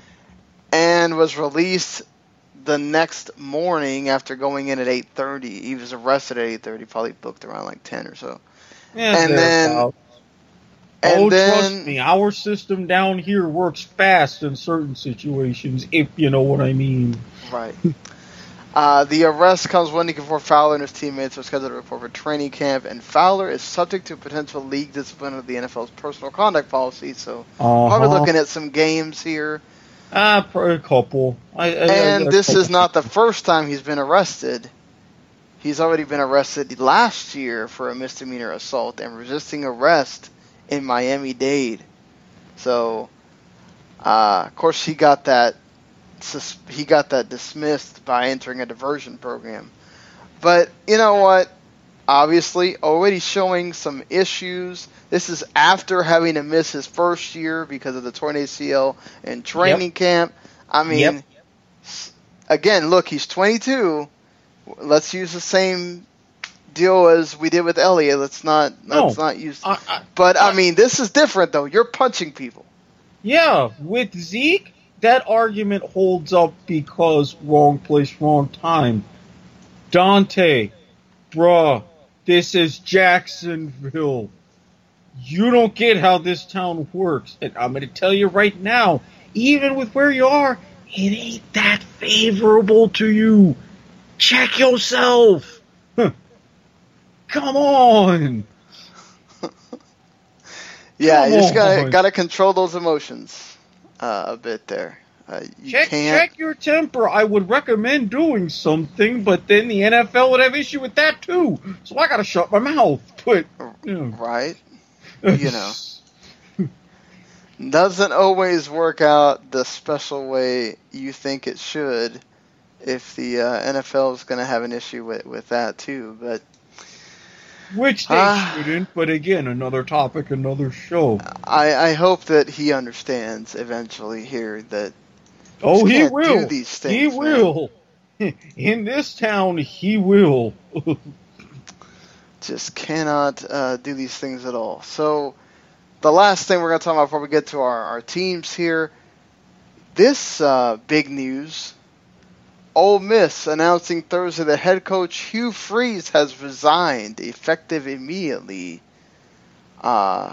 and was released the next morning after going in at eight thirty. He was arrested at eight thirty, probably booked around like ten or so.
Yeah,
And then-
thereabouts.
And
oh,
then,
trust me, our system down here works fast in certain situations, if you know what I mean.
Right. Uh, the arrest comes one week before Fowler and his teammates are scheduled to report for training camp, and Fowler is subject to potential league discipline of the N F L's personal conduct policy, so
Uh-huh.
probably looking at some games here.
Ah, probably a couple. I, I,
And
I-
this is not the first time he's been arrested. He's already been arrested last year for a misdemeanor assault and resisting arrest in Miami-Dade. So, uh, of course, he got that sus- he got that dismissed by entering a diversion program. But you know what? Obviously, already showing some issues. This is after having to miss his first year because of the torn A C L in training
Yep.
camp. I mean,
Yep.
s- again, look, he's twenty-two. Let's use the same deal as we did with Elliott. Let's not let's
No.
not use.
I, I,
But I mean, this is different though. You're punching people.
yeah, with Zeke, that argument holds up because wrong place, wrong time. Dante, bruh, this is Jacksonville. You don't get how this town works. And I'm going to tell you right now, even with where you are, it ain't that favorable to you. Check yourself. Huh. Come on.
Yeah, you
Come
just gotta
on.
gotta control those emotions uh, a bit there. Uh, you
Check,
can't.
check your temper. I would recommend doing something, but then the N F L would have issue with that too. So I gotta shut my mouth. But you know.
Right? You know. Doesn't always work out the special way you think it should if the uh, N F L is going to have an issue with, with that too. But
Which they
Ah.
shouldn't. But again, another topic, another show.
I, I hope that he understands eventually here that
Oh, he
can't
will.
do these things,
he
man.
will. In this town, he will.
just cannot uh, do these things at all. So the last thing we're going to talk about before we get to our, our teams here, this uh, big news, Ole Miss announcing Thursday that head coach Hugh Freeze has resigned, effective immediately. Uh,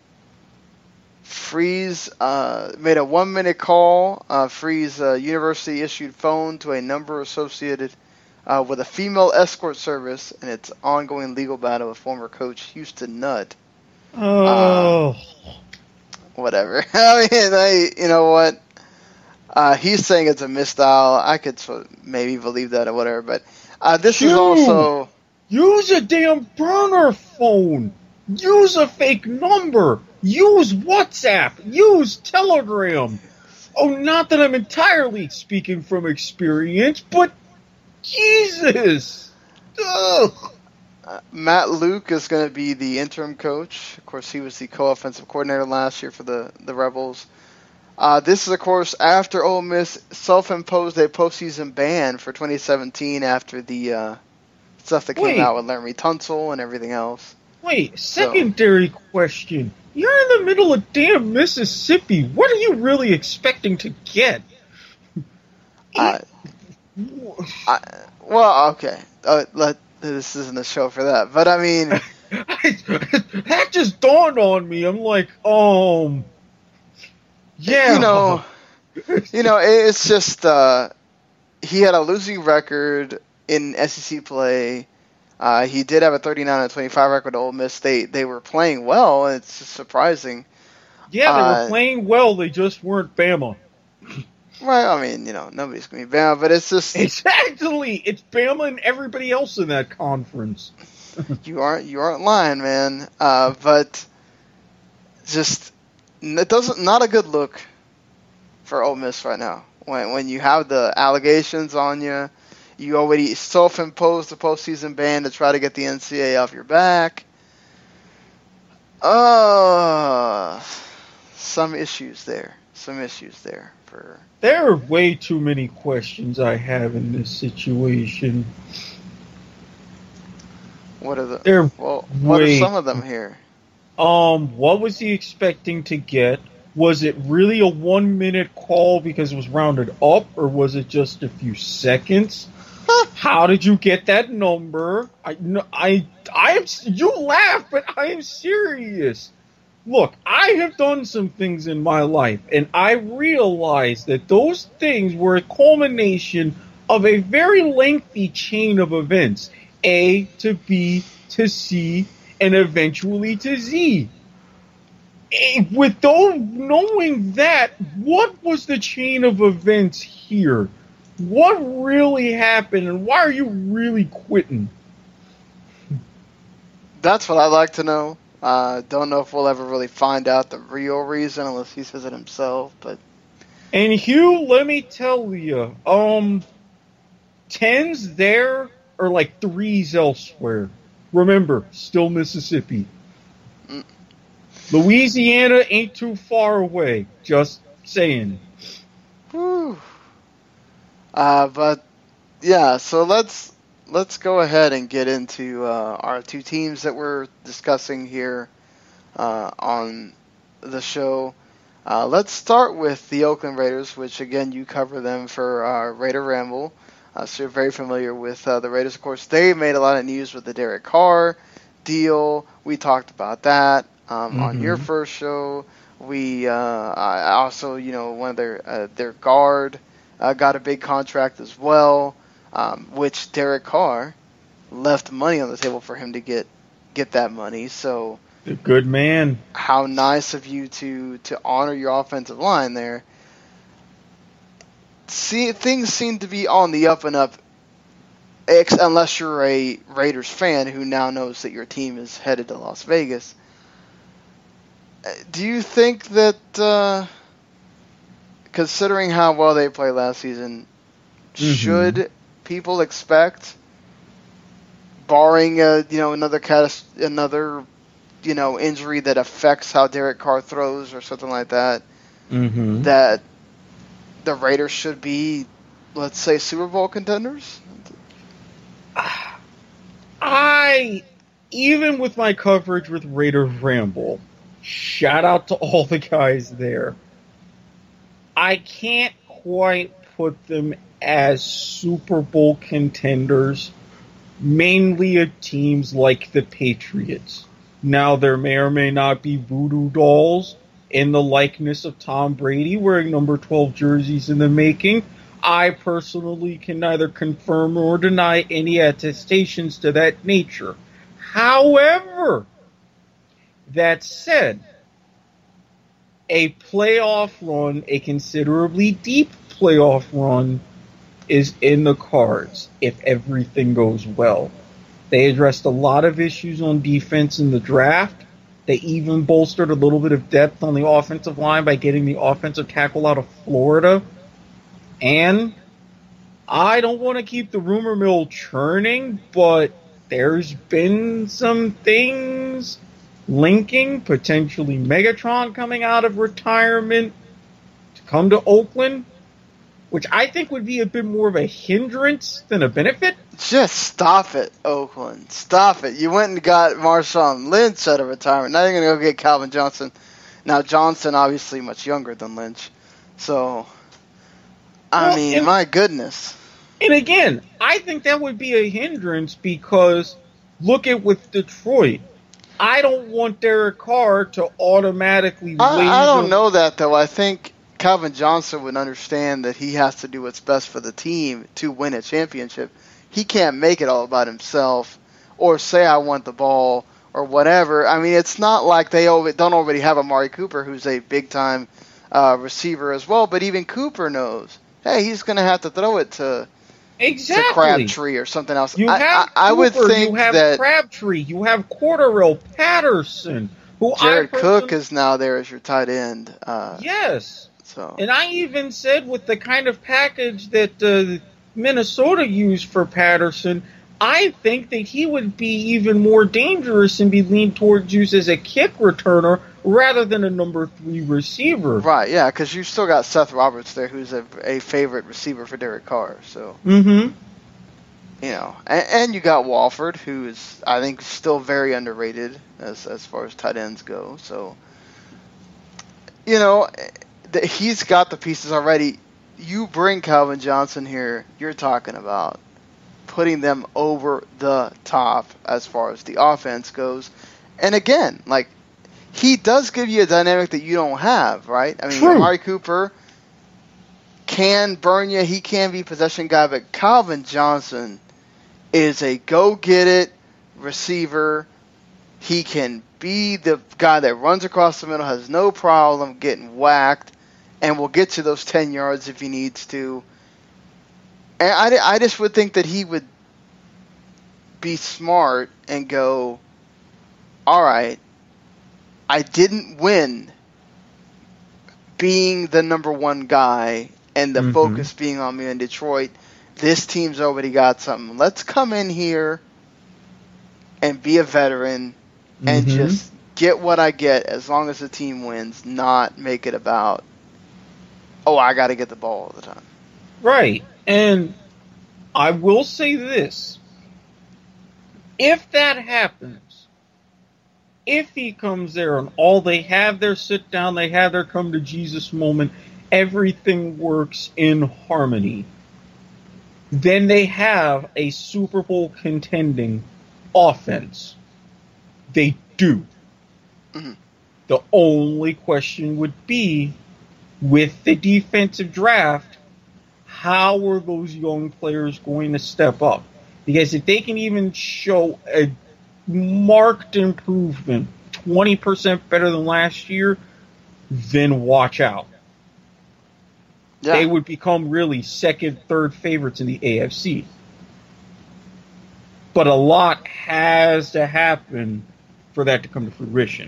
Freeze uh, made a one-minute call. Uh, Freeze uh, University issued phone to a number associated uh, with a female escort service and its ongoing legal battle with former coach Houston Nutt.
Oh.
Whatever. I mean, I, you know what? Uh, he's saying it's a misdial. I could sort of maybe believe that or whatever, but uh, this is
Phew.
also...
Use a damn burner phone. Use a fake number. Use WhatsApp. Use Telegram. Oh, not that I'm entirely speaking from experience, but Jesus. Ugh.
Uh, Matt Luke is going to be the interim coach. Of course, he was the co-offensive coordinator last year for the, the Rebels. Uh, this is, of course, after Ole Miss self-imposed a postseason ban for twenty seventeen after the uh, stuff that came
Wait.
out with Laremy Tunsil and everything else.
Wait, secondary question. You're in the middle of damn Mississippi. What are you really expecting to get?
Uh, I, well, okay. Uh, let, this isn't a show for that. But, I mean...
I, that just dawned on me. I'm like, um... Yeah.
You know, you know, it's just... Uh, he had a losing record in S E C play. Uh, he did have a thirty-nine and twenty-five record at Ole Miss. They, they were playing well, and it's just surprising.
Yeah, they
uh,
were playing well. They just weren't Bama.
Well, I mean, you know, nobody's going to be Bama, but it's just...
Exactly! It's Bama and everybody else in that conference.
you aren't you aren't lying, man. Uh, but just it doesn't not a good look for Ole Miss right now. When when you have the allegations on you, you already self-imposed the postseason ban to try to get the N C double A off your back. Uh, some issues there. Some issues there for.
There are way too many questions I have in this situation.
What are the?
They're
well, what
way,
are some of them here?
Um, what was he expecting to get? Was it really a one-minute call because it was rounded up, or was it just a few seconds? How did you get that number? I, no, I, I am. You laugh, but I am serious. Look, I have done some things in my life, and I realize that those things were a culmination of a very lengthy chain of events. A to B to C and eventually to Z. With those, knowing that, what was the chain of events here? What really happened, and why are you really quitting?
That's what I'd like to know. Uh, don't know if we'll ever really find out the real reason unless he says it himself. But
and Hugh, let me tell you, um, tens there are like threes elsewhere. Remember, still Mississippi. Mm. Louisiana ain't too far away. Just saying.
Whew. Uh, but yeah, so let's let's go ahead and get into uh, our two teams that we're discussing here uh, on the show. Uh, let's start with the Oakland Raiders, which again you cover them for uh, Raider Ramble. Uh, so you're very familiar with uh, the Raiders. Of course, they made a lot of news with the Derek Carr deal. We talked about that um, mm-hmm. on your first show. We uh, I also, you know, one of their uh, their guard uh, got a big contract as well, um, which Derek Carr left money on the table for him to get get that money. So
a good man.
How nice of you to to honor your offensive line there. See, things seem to be on the up and up, ex- unless you're a Raiders fan who now knows that your team is headed to Las Vegas. Do you think that, uh, considering how well they played last season, mm-hmm. should people expect, barring a, you know another catas- another you know injury that affects how Derek Carr throws or something like that,
mm-hmm.
that the Raiders should be, let's say, Super Bowl contenders?
I, even with my coverage with Raider Ramble, shout out to all the guys there, I can't quite put them as Super Bowl contenders, mainly of teams like the Patriots. Now, there may or may not be voodoo dolls in the likeness of Tom Brady wearing number twelve jerseys in the making. I personally can neither confirm or deny any attestations to that nature. However, that said, a playoff run, a considerably deep playoff run, is in the cards if everything goes well. They addressed a lot of issues on defense in the draft. They even bolstered a little bit of depth on the offensive line by getting the offensive tackle out of Florida. And I don't want to keep the rumor mill churning, but there's been some things linking potentially Megatron coming out of retirement to come to Oakland, which I think would be a bit more of a hindrance than a benefit.
Just stop it, Oakland. Stop it. You went and got Marshawn Lynch out of retirement. Now you're going to go get Calvin Johnson. Now, Johnson obviously much younger than Lynch. So, I
well,
mean,
and,
my goodness.
And again, I think that would be a hindrance because look at with Detroit. I don't want Derek Carr to automatically
I, I don't
laser-
know that, though. I think Calvin Johnson would understand that he has to do what's best for the team to win a championship. He can't make it all about himself or say I want the ball or whatever. I mean, it's not like they don't already have Amari Cooper, who's a big-time uh, receiver as well, but even Cooper knows, hey, he's going to have to throw it to,
exactly.
to Crabtree or something else.
You
I,
have
I, I would
Cooper,
think
you have
that
Crabtree, you have Cordarrelle Patterson, who
Jared
I
Cook
person-
is now there as your tight end. Uh,
Yes.
So.
And I even said with the kind of package that uh, Minnesota used for Patterson, I think that he would be even more dangerous and be leaned towards use as a kick returner rather than a number three receiver.
Right, yeah, because you still got Seth Roberts there, who's a, a favorite receiver for Derek Carr. So,
Mm-hmm.
you know, and, and you got Walford, who is, I think, still very underrated as as far as tight ends go. So, you know, th- he's got the pieces already. You bring Calvin Johnson here, you're talking about putting them over the top as far as the offense goes. And again, like, he does give you a dynamic that you don't have, right? I mean,
True.
Amari Cooper can burn you. He can be possession guy, but Calvin Johnson is a go-get-it receiver. He can be the guy that runs across the middle, has no problem getting whacked, and will get to those ten yards if he needs to. And I, I just would think that he would be smart and go, all right, I didn't win being the number one guy and the
Mhm.
focus being on me in Detroit. This team's already got something. Let's come in here and be a veteran and
Mhm.
just get what I get as long as the team wins, not make it about, oh, I got to get the ball all the time.
Right. And I will say this. If that happens, if he comes there and all they have their sit down, they have their come to Jesus moment, everything works in harmony, then they have a Super Bowl contending offense. They do.
Mm-hmm.
The only question would be, with the defensive draft, how are those young players going to step up? Because if they can even show a marked improvement, twenty percent better than last year, then watch out.
Yeah.
They would become really second, third favorites in the A F C. But a lot has to happen for that to come to fruition.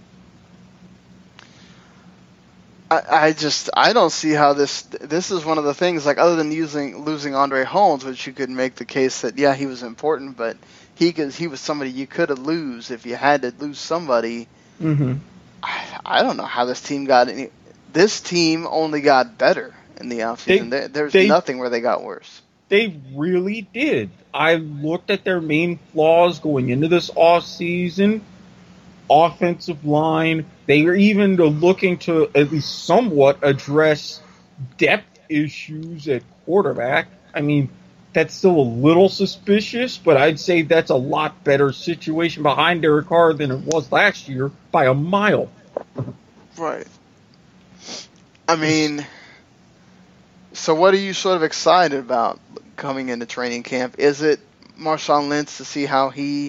I, I just I don't see how this this is one of the things, like, other than using losing Andre Holmes, which you could make the case that yeah, he was important, but he could, he was somebody you could have lose if you had to lose somebody.
Mm-hmm.
I, I don't know how this team got any. This team only got better in the offseason.
They-
There, there's
they-
nothing where they got worse.
They really did. I looked at their main flaws going into this offseason. Offensive line. They were even looking to at least somewhat address depth issues at quarterback. I mean, that's still a little suspicious, but I'd say that's a lot better situation behind Derek Carr than it was last year by a mile.
Right. I mean, so what are you sort of excited about coming into training camp? Is it Marshawn Lynch to see how he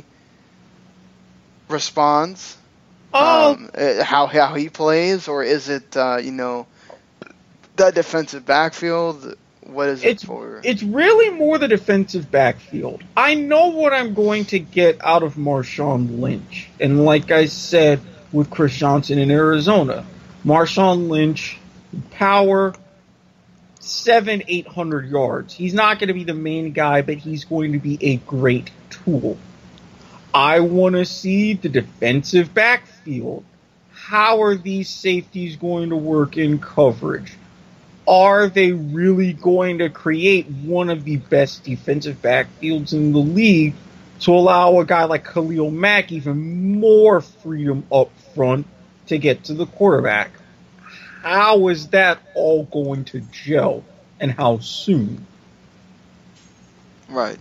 responds,
Oh,
um, uh, how how he plays, or is it uh, you know that defensive backfield? What is
It's
it for?
it's really more the defensive backfield. I know what I'm going to get out of Marshawn Lynch. And like I said with Chris Johnson in Arizona, Marshawn Lynch, power, seven, eight hundred yards. He's not going to be the main guy, but he's going to be a great tool. I want to see the defensive backfield. How are these safeties going to work in coverage? Are they really going to create one of the best defensive backfields in the league to allow a guy like Khalil Mack even more freedom up front to get to the quarterback? How is that all going to gel, and how soon?
Right.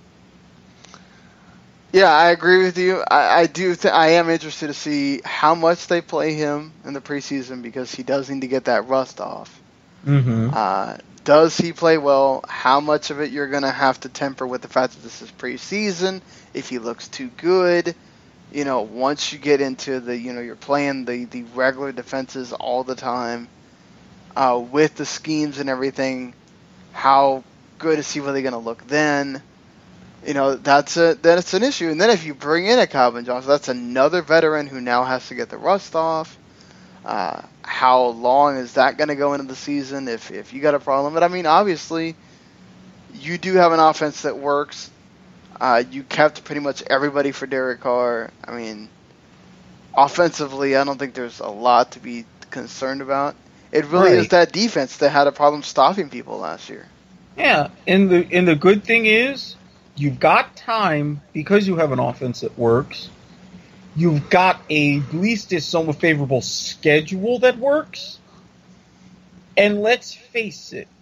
Yeah, I agree with you. I, I do. Th- I am interested to see how much they play him in the preseason because he does need to get that rust off.
Mm-hmm.
Uh, does he play well? How much of it you're going to have to temper with the fact that this is preseason? If he looks too good, you know, once you get into the, you know, you're playing the, the regular defenses all the time uh, with the schemes and everything, how good is he really going to look then? You know, that's a that's an issue. And then if you bring in a Calvin Johnson, that's another veteran who now has to get the rust off. Uh, how long is that going to go into the season if, if you got a problem? But, I mean, obviously, you do have an offense that works. Uh, you kept pretty much everybody for Derek Carr. I mean, offensively, I don't think there's a lot to be concerned about. It really
Right.
is that defense that had a problem stopping people last year.
Yeah, and the and the good thing is, you've got time because you have an offense that works. You've got a, at least a somewhat favorable schedule that works. And let's face it,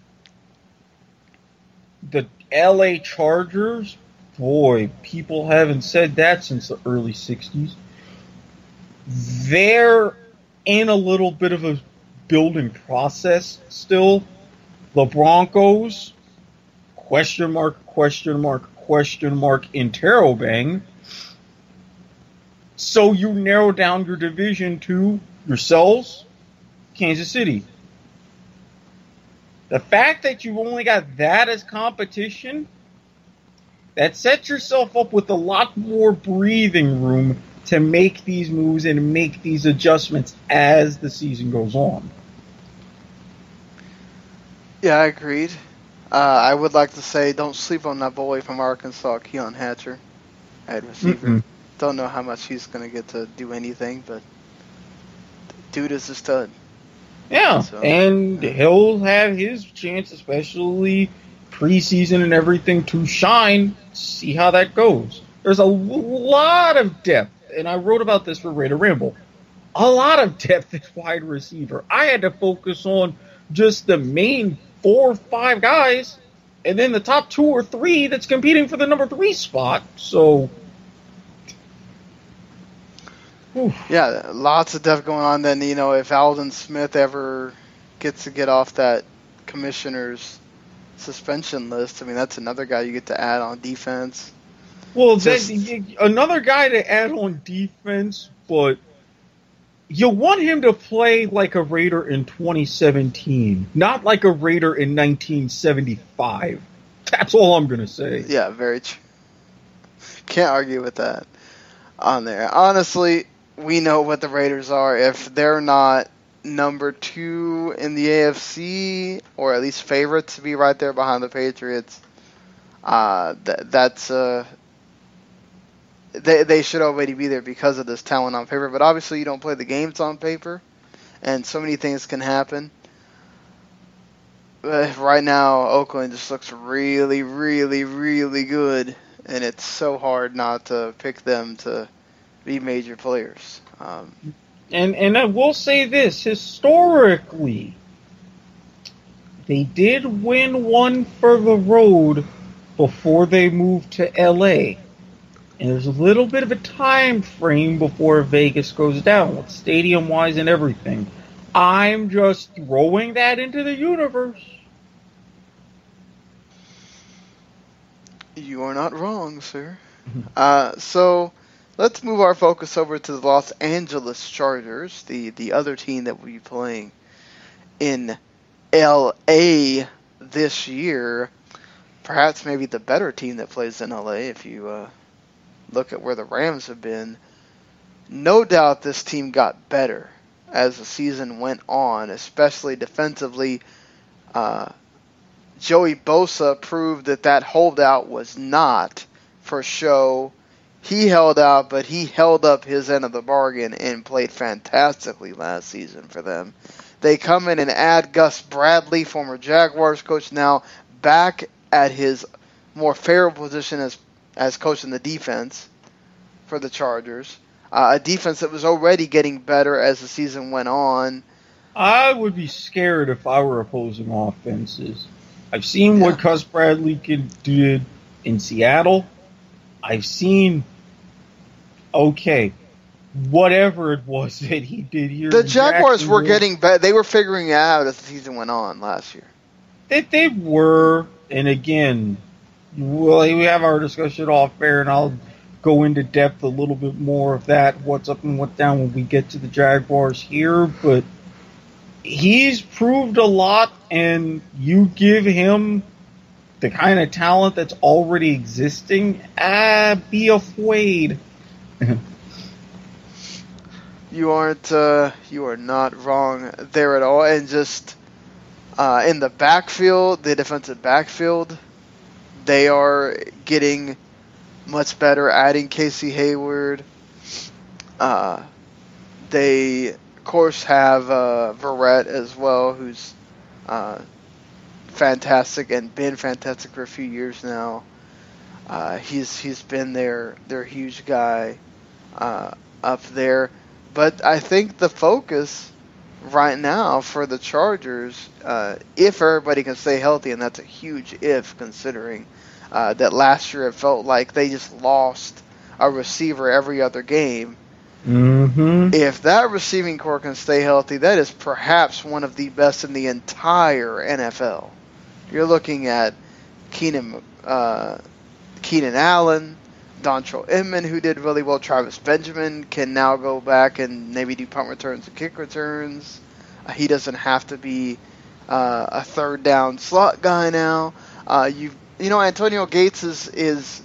the L A Chargers, boy, people haven't said that since the early sixties. They're in a little bit of a building process still. The Broncos, question mark, question mark, question mark, interrobang. So you narrow down your division to yourselves, Kansas City. The fact that you've only got that as competition, that sets yourself up with a lot more breathing room to make these moves and make these adjustments as the season goes on.
Yeah, I agreed. Uh, I would like to say don't sleep on that boy from Arkansas, Keon Hatcher, at receiver.
Mm-mm.
Don't know how much he's going to get to do anything, but dude is a stud.
Yeah,
So,
and
yeah.
he'll have his chance, especially preseason and everything, to shine. See how that goes. There's a lot of depth, and I wrote about this for Raider Ramble. A lot of depth at wide receiver. I had to focus on just the main four or five guys, and then the top two or three that's competing for the number three spot. So, whew.
Yeah, lots of depth going on. Then, you know, if Aldon Smith ever gets to get off that commissioner's suspension list, I mean, that's another guy you get to add on defense.
Well,
Just-
then, another guy to add on defense, but you want him to play like a Raider in twenty seventeen, not like a Raider in nineteen seventy-five. That's all I'm going to say.
Yeah, very true. Can't argue with that on there. Honestly, we know what the Raiders are. If they're not number two in the A F C, or at least favorites to be right there behind the Patriots, uh, th- that's uh, they they should already be there because of this talent on paper. But obviously, you don't play the games on paper, and so many things can happen. But right now, Oakland just looks really, really, really good, and it's so hard not to pick them to be major players. Um,
And and I will say this, historically, they did win one for the road before they moved to L A. And there's a little bit of a time frame before Vegas goes down, with stadium-wise and everything. I'm just throwing that into the universe.
you are not wrong, sir. uh, so let's move our focus over to the Los Angeles Chargers, the, the other team that will be playing in L A this year. Perhaps maybe the better team that plays in L A if you uh, look at where the Rams have been. No doubt this team got better as the season went on, especially defensively. Uh, Joey Bosa proved that that holdout was not for show. He held out, but he held up his end of the bargain and played fantastically last season for them. They come in and add Gus Bradley, former Jaguars coach, now back at his more favorable position as as coaching the defense for the Chargers. Uh, a defense that was already getting better as the season went on.
I would be scared if I were opposing offenses. I've seen what
Yeah.
Gus Bradley can, did in Seattle. I've seen, okay, whatever it was that he did here.
The Jaguars were getting better. They were figuring it out as the season went on last year.
They, they were, and again, well, we have our discussion off air, and I'll go into depth a little bit more of that, what's up and what's down when we get to the Jaguars here, but he's proved a lot, and you give him the kind of talent that's already existing, ah, be afraid.
You aren't, uh, you are not wrong there at all, and just uh, in the backfield, the defensive backfield, they are getting much better, adding Casey Hayward. Uh, they, of course, have uh, Verrett as well, who's uh, fantastic and been fantastic for a few years now. Uh, he's he's been their their huge guy uh, up there. But I think the focus right now for the Chargers, uh, if everybody can stay healthy, and that's a huge if considering uh, that last year it felt like they just lost a receiver every other game.
Mm-hmm.
If that receiving core can stay healthy, that is perhaps one of the best in the entire N F L. You're looking at Keenan, uh, Keenan Allen, Dontrell Inman, who did really well. Travis Benjamin can now go back and maybe do punt returns and kick returns. Uh, he doesn't have to be uh, a third down slot guy now. Uh, you you know Antonio Gates is is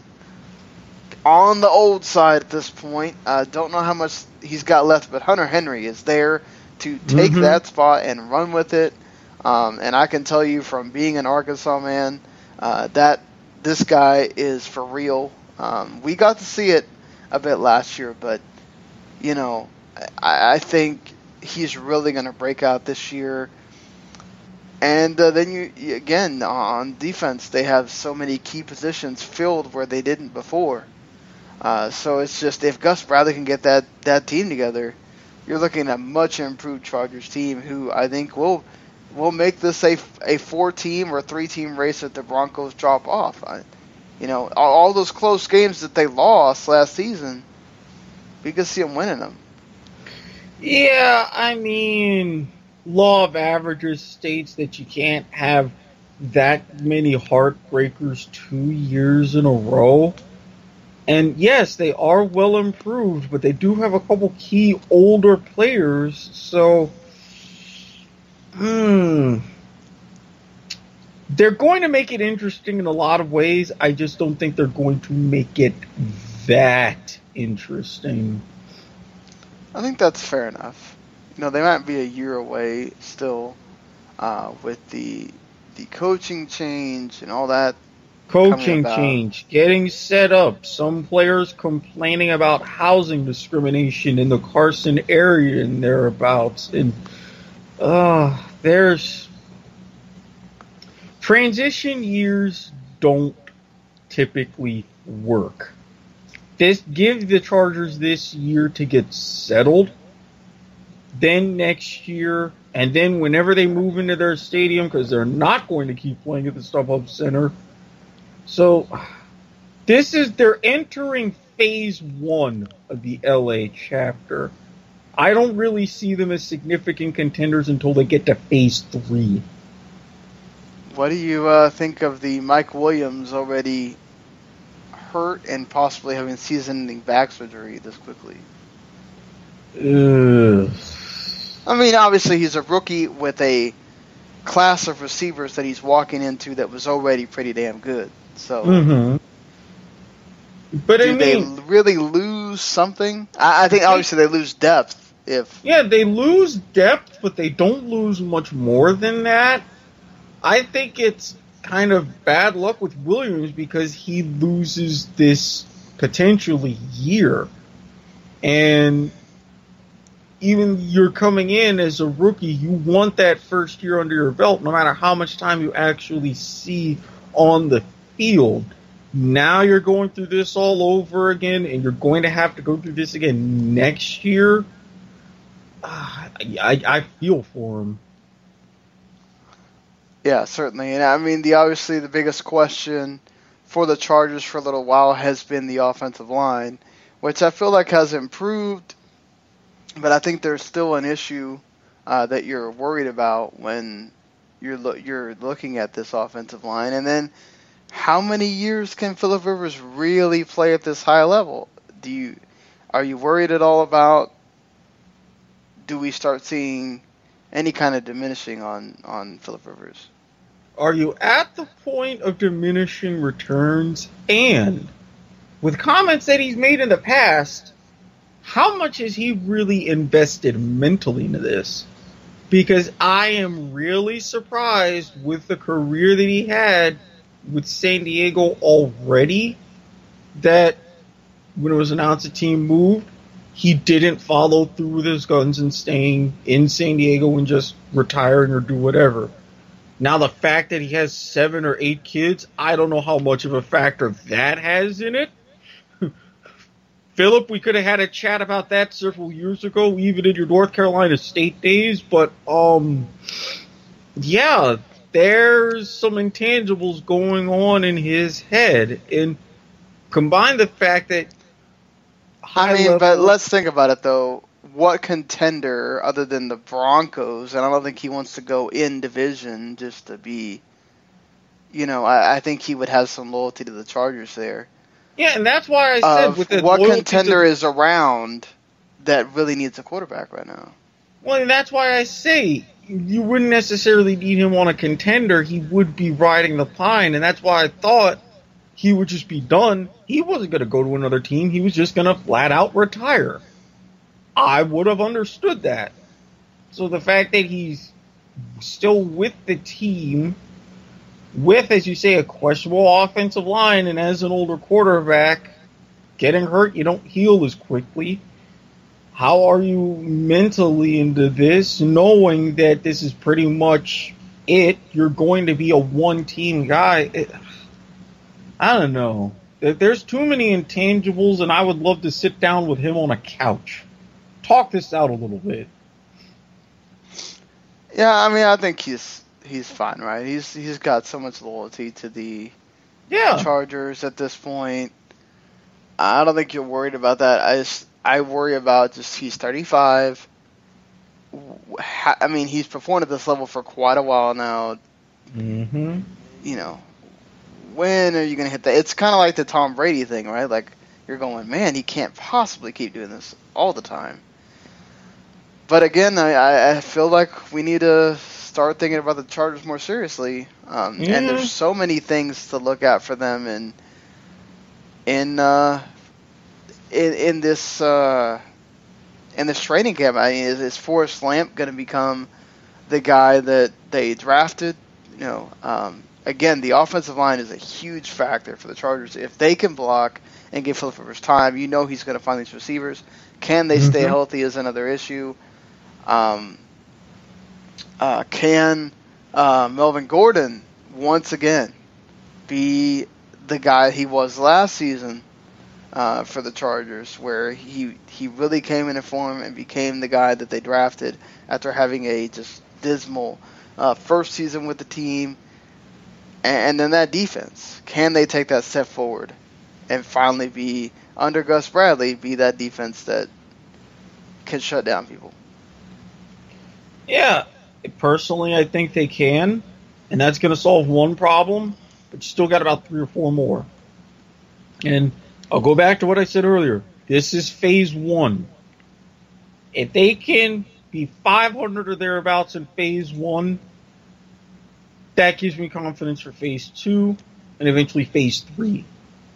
on the old side at this point. Uh, don't know how much he's got left, but Hunter Henry is there to take
Mm-hmm.
that spot and run with it. Um, and I can tell you from being an Arkansas man uh, that this guy is for real. Um, we got to see it a bit last year, but, you know, I, I think he's really going to break out this year. And uh, then, you, you again, on defense, they have so many key positions filled where they didn't before. Uh, so it's just, if Gus Bradley can get that, that team together, you're looking at a much improved Chargers team who I think will will make this a, a four-team or three-team race if the Broncos drop off. I, You know, all, all those close games that they lost last season, we could see them winning them.
Yeah, I mean, law of averages states that you can't have that many heartbreakers two years in a row. And yes, they are well improved, but they do have a couple key older players, so hmm. They're going to make it interesting in a lot of ways. I just don't think they're going to make it that interesting.
I think that's fair enough. You know, they might be a year away still uh, with the the coaching change and all that.
Coaching change, getting set up, some players complaining about housing discrimination in the Carson area and thereabouts. And uh, there's... Transition years don't typically work. This give the Chargers this year to get settled. Then next year, and then whenever they move into their stadium, because they're not going to keep playing at the StubHub Center. So this is, they're entering phase one of the L A chapter. I don't really see them as significant contenders until they get to phase three.
What do you uh, think of the Mike Williams already hurt and possibly having season-ending back surgery this quickly?
Ugh.
I mean, obviously he's a rookie with a class of receivers that he's walking into that was already pretty damn good. So,
Mm-hmm. But
do
I
they
mean,
really lose something? I, I think obviously they lose depth. If
yeah, they lose depth, but they don't lose much more than that. I think it's kind of bad luck with Williams because he loses this potentially year. And even you're coming in as a rookie, you want that first year under your belt, no matter how much time you actually see on the field. Now you're going through this all over again, and you're going to have to go through this again next year. Uh, I, I feel for him.
Yeah, certainly. And I mean, the obviously the biggest question for the Chargers for a little while has been the offensive line, which I feel like has improved, but I think there's still an issue uh, that you're worried about when you're lo- you're looking at this offensive line. And then, how many years can Phillip Rivers really play at this high level? Do you are you worried at all about? Do we start seeing any kind of diminishing on on Phillip Rivers?
Are you at the point of diminishing returns? And with comments that he's made in the past, how much has he really invested mentally into this? Because I am really surprised with the career that he had with San Diego already, that when it was announced the team moved, he didn't follow through with his guns and staying in San Diego and just retiring or do whatever. Now, the fact that he has seven or eight kids, I don't know how much of a factor that has in it. Philip, we could have had a chat about that several years ago, even in your North Carolina State days, but, um, yeah, there's some intangibles going on in his head. And combine the fact that
I mean,
level,
but let's think about it, though. What contender other than the Broncos, and I don't think he wants to go in division just to be, you know, I, I think he would have some loyalty to the Chargers there.
Yeah, and that's why I said
Of
with the
what
loyalty
contender
to,
is around that really needs a quarterback right now.
Well, and that's why I say you wouldn't necessarily need him on a contender. He would be riding the pine, and that's why I thought he would just be done. He wasn't going to go to another team. He was just going to flat out retire. I would have understood that. So the fact that he's still with the team, with, as you say, a questionable offensive line, and as an older quarterback, getting hurt, you don't heal as quickly. How are you mentally into this, knowing that this is pretty much it? You're going to be a one-team guy. It, I don't know. There's too many intangibles, and I would love to sit down with him on a couch. Talk this out a little bit.
Yeah, I mean, I think he's he's fine, right? He's he's got so much loyalty to the
yeah.
Chargers at this point. I don't think you're worried about that. I just I worry about just he's thirty-five. I mean, he's performed at this level for quite a while now.
Mm-hmm.
You know, when are you going to hit that? It's kind of like the Tom Brady thing, right? Like, you're going, man, he can't possibly keep doing this all the time. But again, I, I feel like we need to start thinking about the Chargers more seriously. Um,
yeah.
And there's so many things to look at for them in in uh, in, in this uh, in this training camp. I mean, is, is Forrest Lamp going to become the guy that they drafted? You know, um, again, the offensive line is a huge factor for the Chargers. If they can block and give Phillip Rivers time, you know he's going to find these receivers. Can they stay mm-hmm. healthy is another issue. Um, uh, can uh, Melvin Gordon once again be the guy he was last season uh, for the Chargers, where he he really came into form and became the guy that they drafted after having a just dismal uh, first season with the team? And, and then that defense, can they take that step forward and finally be, under Gus Bradley, be that defense that can shut down people?
Yeah, personally, I think they can, and that's going to solve one problem, but you still got about three or four more. And I'll go back to what I said earlier. This is phase one. If they can be five hundred or thereabouts in phase one, that gives me confidence for phase two and eventually phase three.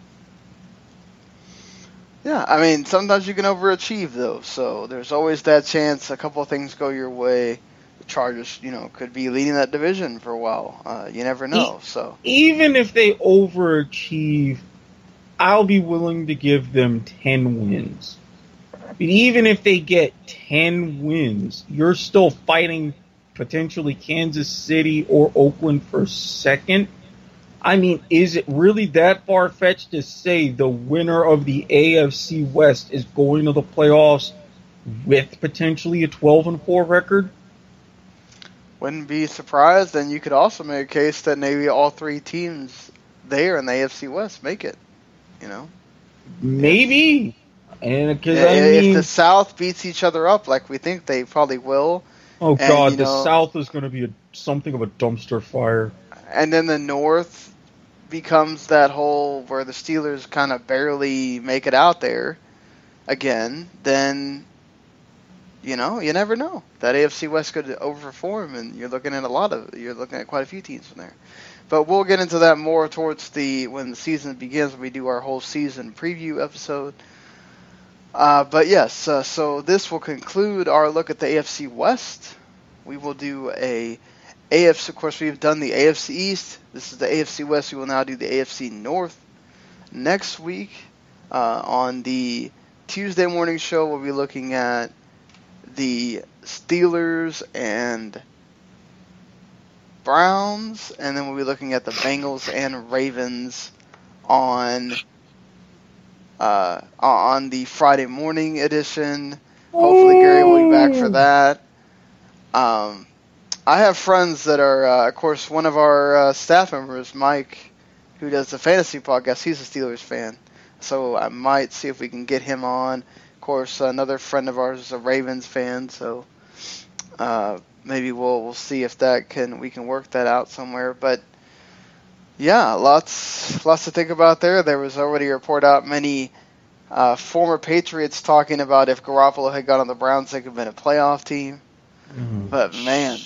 Yeah, I mean, sometimes you can overachieve, though, so there's always that chance a couple of things go your way. The Chargers, you know, could be leading that division for a while. Uh, you never know, so.
Even if they overachieve, I'll be willing to give them ten wins. But even if they get ten wins, you're still fighting potentially Kansas City or Oakland for second. I mean, is it really that far-fetched to say the winner of the A F C West is going to the playoffs with potentially a twelve and four record?
Wouldn't be surprised. Then you could also make a case that maybe all three teams there in the A F C West make it. You know,
maybe. And because
if,
I
if
mean,
the South beats each other up like we think they probably will.
Oh
and,
God,
you
the
know,
South is going to be a, something of a dumpster fire.
And then the North becomes that whole where the Steelers kind of barely make it out there again. Then, you know, you never know. That A F C West could overperform, and you're looking at a lot of you're looking at quite a few teams from there. But we'll get into that more towards the when the season begins, when we do our whole season preview episode. Uh, but yes, uh, so this will conclude our look at the A F C West. We will do a A F C, of course, we've done the A F C East. This is the A F C West. We will now do the A F C North. Next week, uh, on the Tuesday morning show, we'll be looking at the Steelers and Browns, and then we'll be looking at the Bengals and Ravens on uh, on the Friday morning edition. Hopefully Gary will be back for that. Um, I have friends that are, uh, of course, one of our uh, staff members, Mike, who does the fantasy podcast, he's a Steelers fan. So I might see if we can get him on. Of course, another friend of ours is a Ravens fan, so uh, maybe we'll we'll see if that can we can work that out somewhere. But yeah, lots lots to think about there. There was already a report out many uh, former Patriots talking about if Garoppolo had gone on the Browns, they could have been a playoff team. Mm. But man,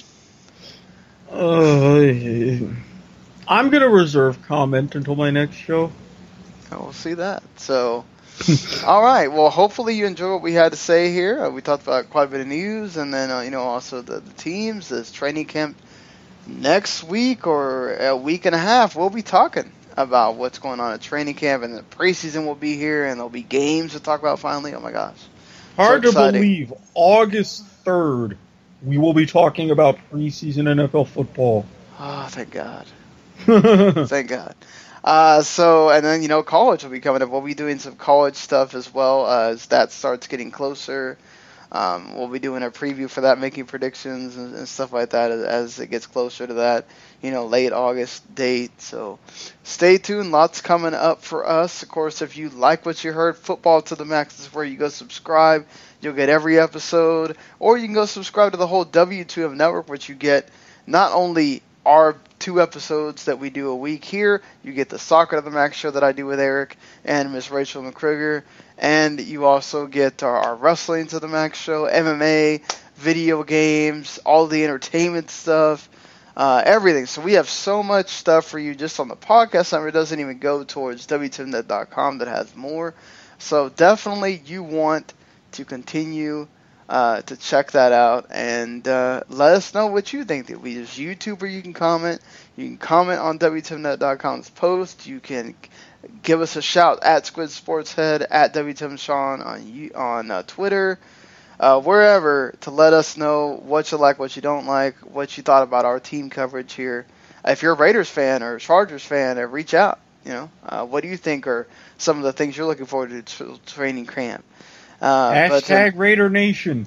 uh, I'm gonna reserve comment until my next show.
We'll see that. So, all right. Well, hopefully you enjoy what we had to say here. Uh, we talked about quite a bit of news, and then uh, you know also the, the teams, this training camp next week or a week and a half. We'll be talking about what's going on at training camp, and the preseason will be here, and there'll be games to talk about finally. Oh my gosh!
Hard
so
to believe. August third, we will be talking about preseason N F L football.
Oh, thank God! Thank God. Uh, so, and then, you know, college will be coming up. We'll be doing some college stuff as well uh, as that starts getting closer. Um, we'll be doing a preview for that, making predictions and, and stuff like that as, as it gets closer to that, you know, late August date. So stay tuned. Lots coming up for us. Of course, if you like what you heard, Football to the Max is where you go subscribe. You'll get every episode. Or you can go subscribe to the whole W two M network, which you get not only our two episodes that we do a week here. You get the Soccer to the Max show that I do with Eric and Miss Rachel McCrigger. And you also get our, our Wrestling to the Max show, M M A, video games, all the entertainment stuff, uh, everything. So we have so much stuff for you just on the podcast number. It doesn't even go towards W two M net dot com that has more. So definitely you want to continue Uh, to check that out, and uh, let us know what you think. We use YouTube where you can comment. You can comment on W two M net dot com's post. You can give us a shout at Squid Sports Head, at W two M Sean on on uh, Twitter, uh, wherever, to let us know what you like, what you don't like, what you thought about our team coverage here. If you're a Raiders fan or a Chargers fan, uh, reach out. You know, uh, what do you think are some of the things you're looking forward to t- training camp? Uh,
Hashtag
but, um,
Raider Nation.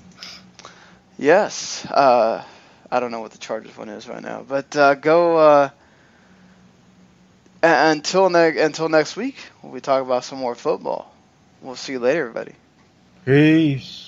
Yes. Uh, I don't know what the Chargers one is right now. But uh, go uh, a- until, ne- until next week when we talk about some more football. We'll see you later, everybody.
Peace.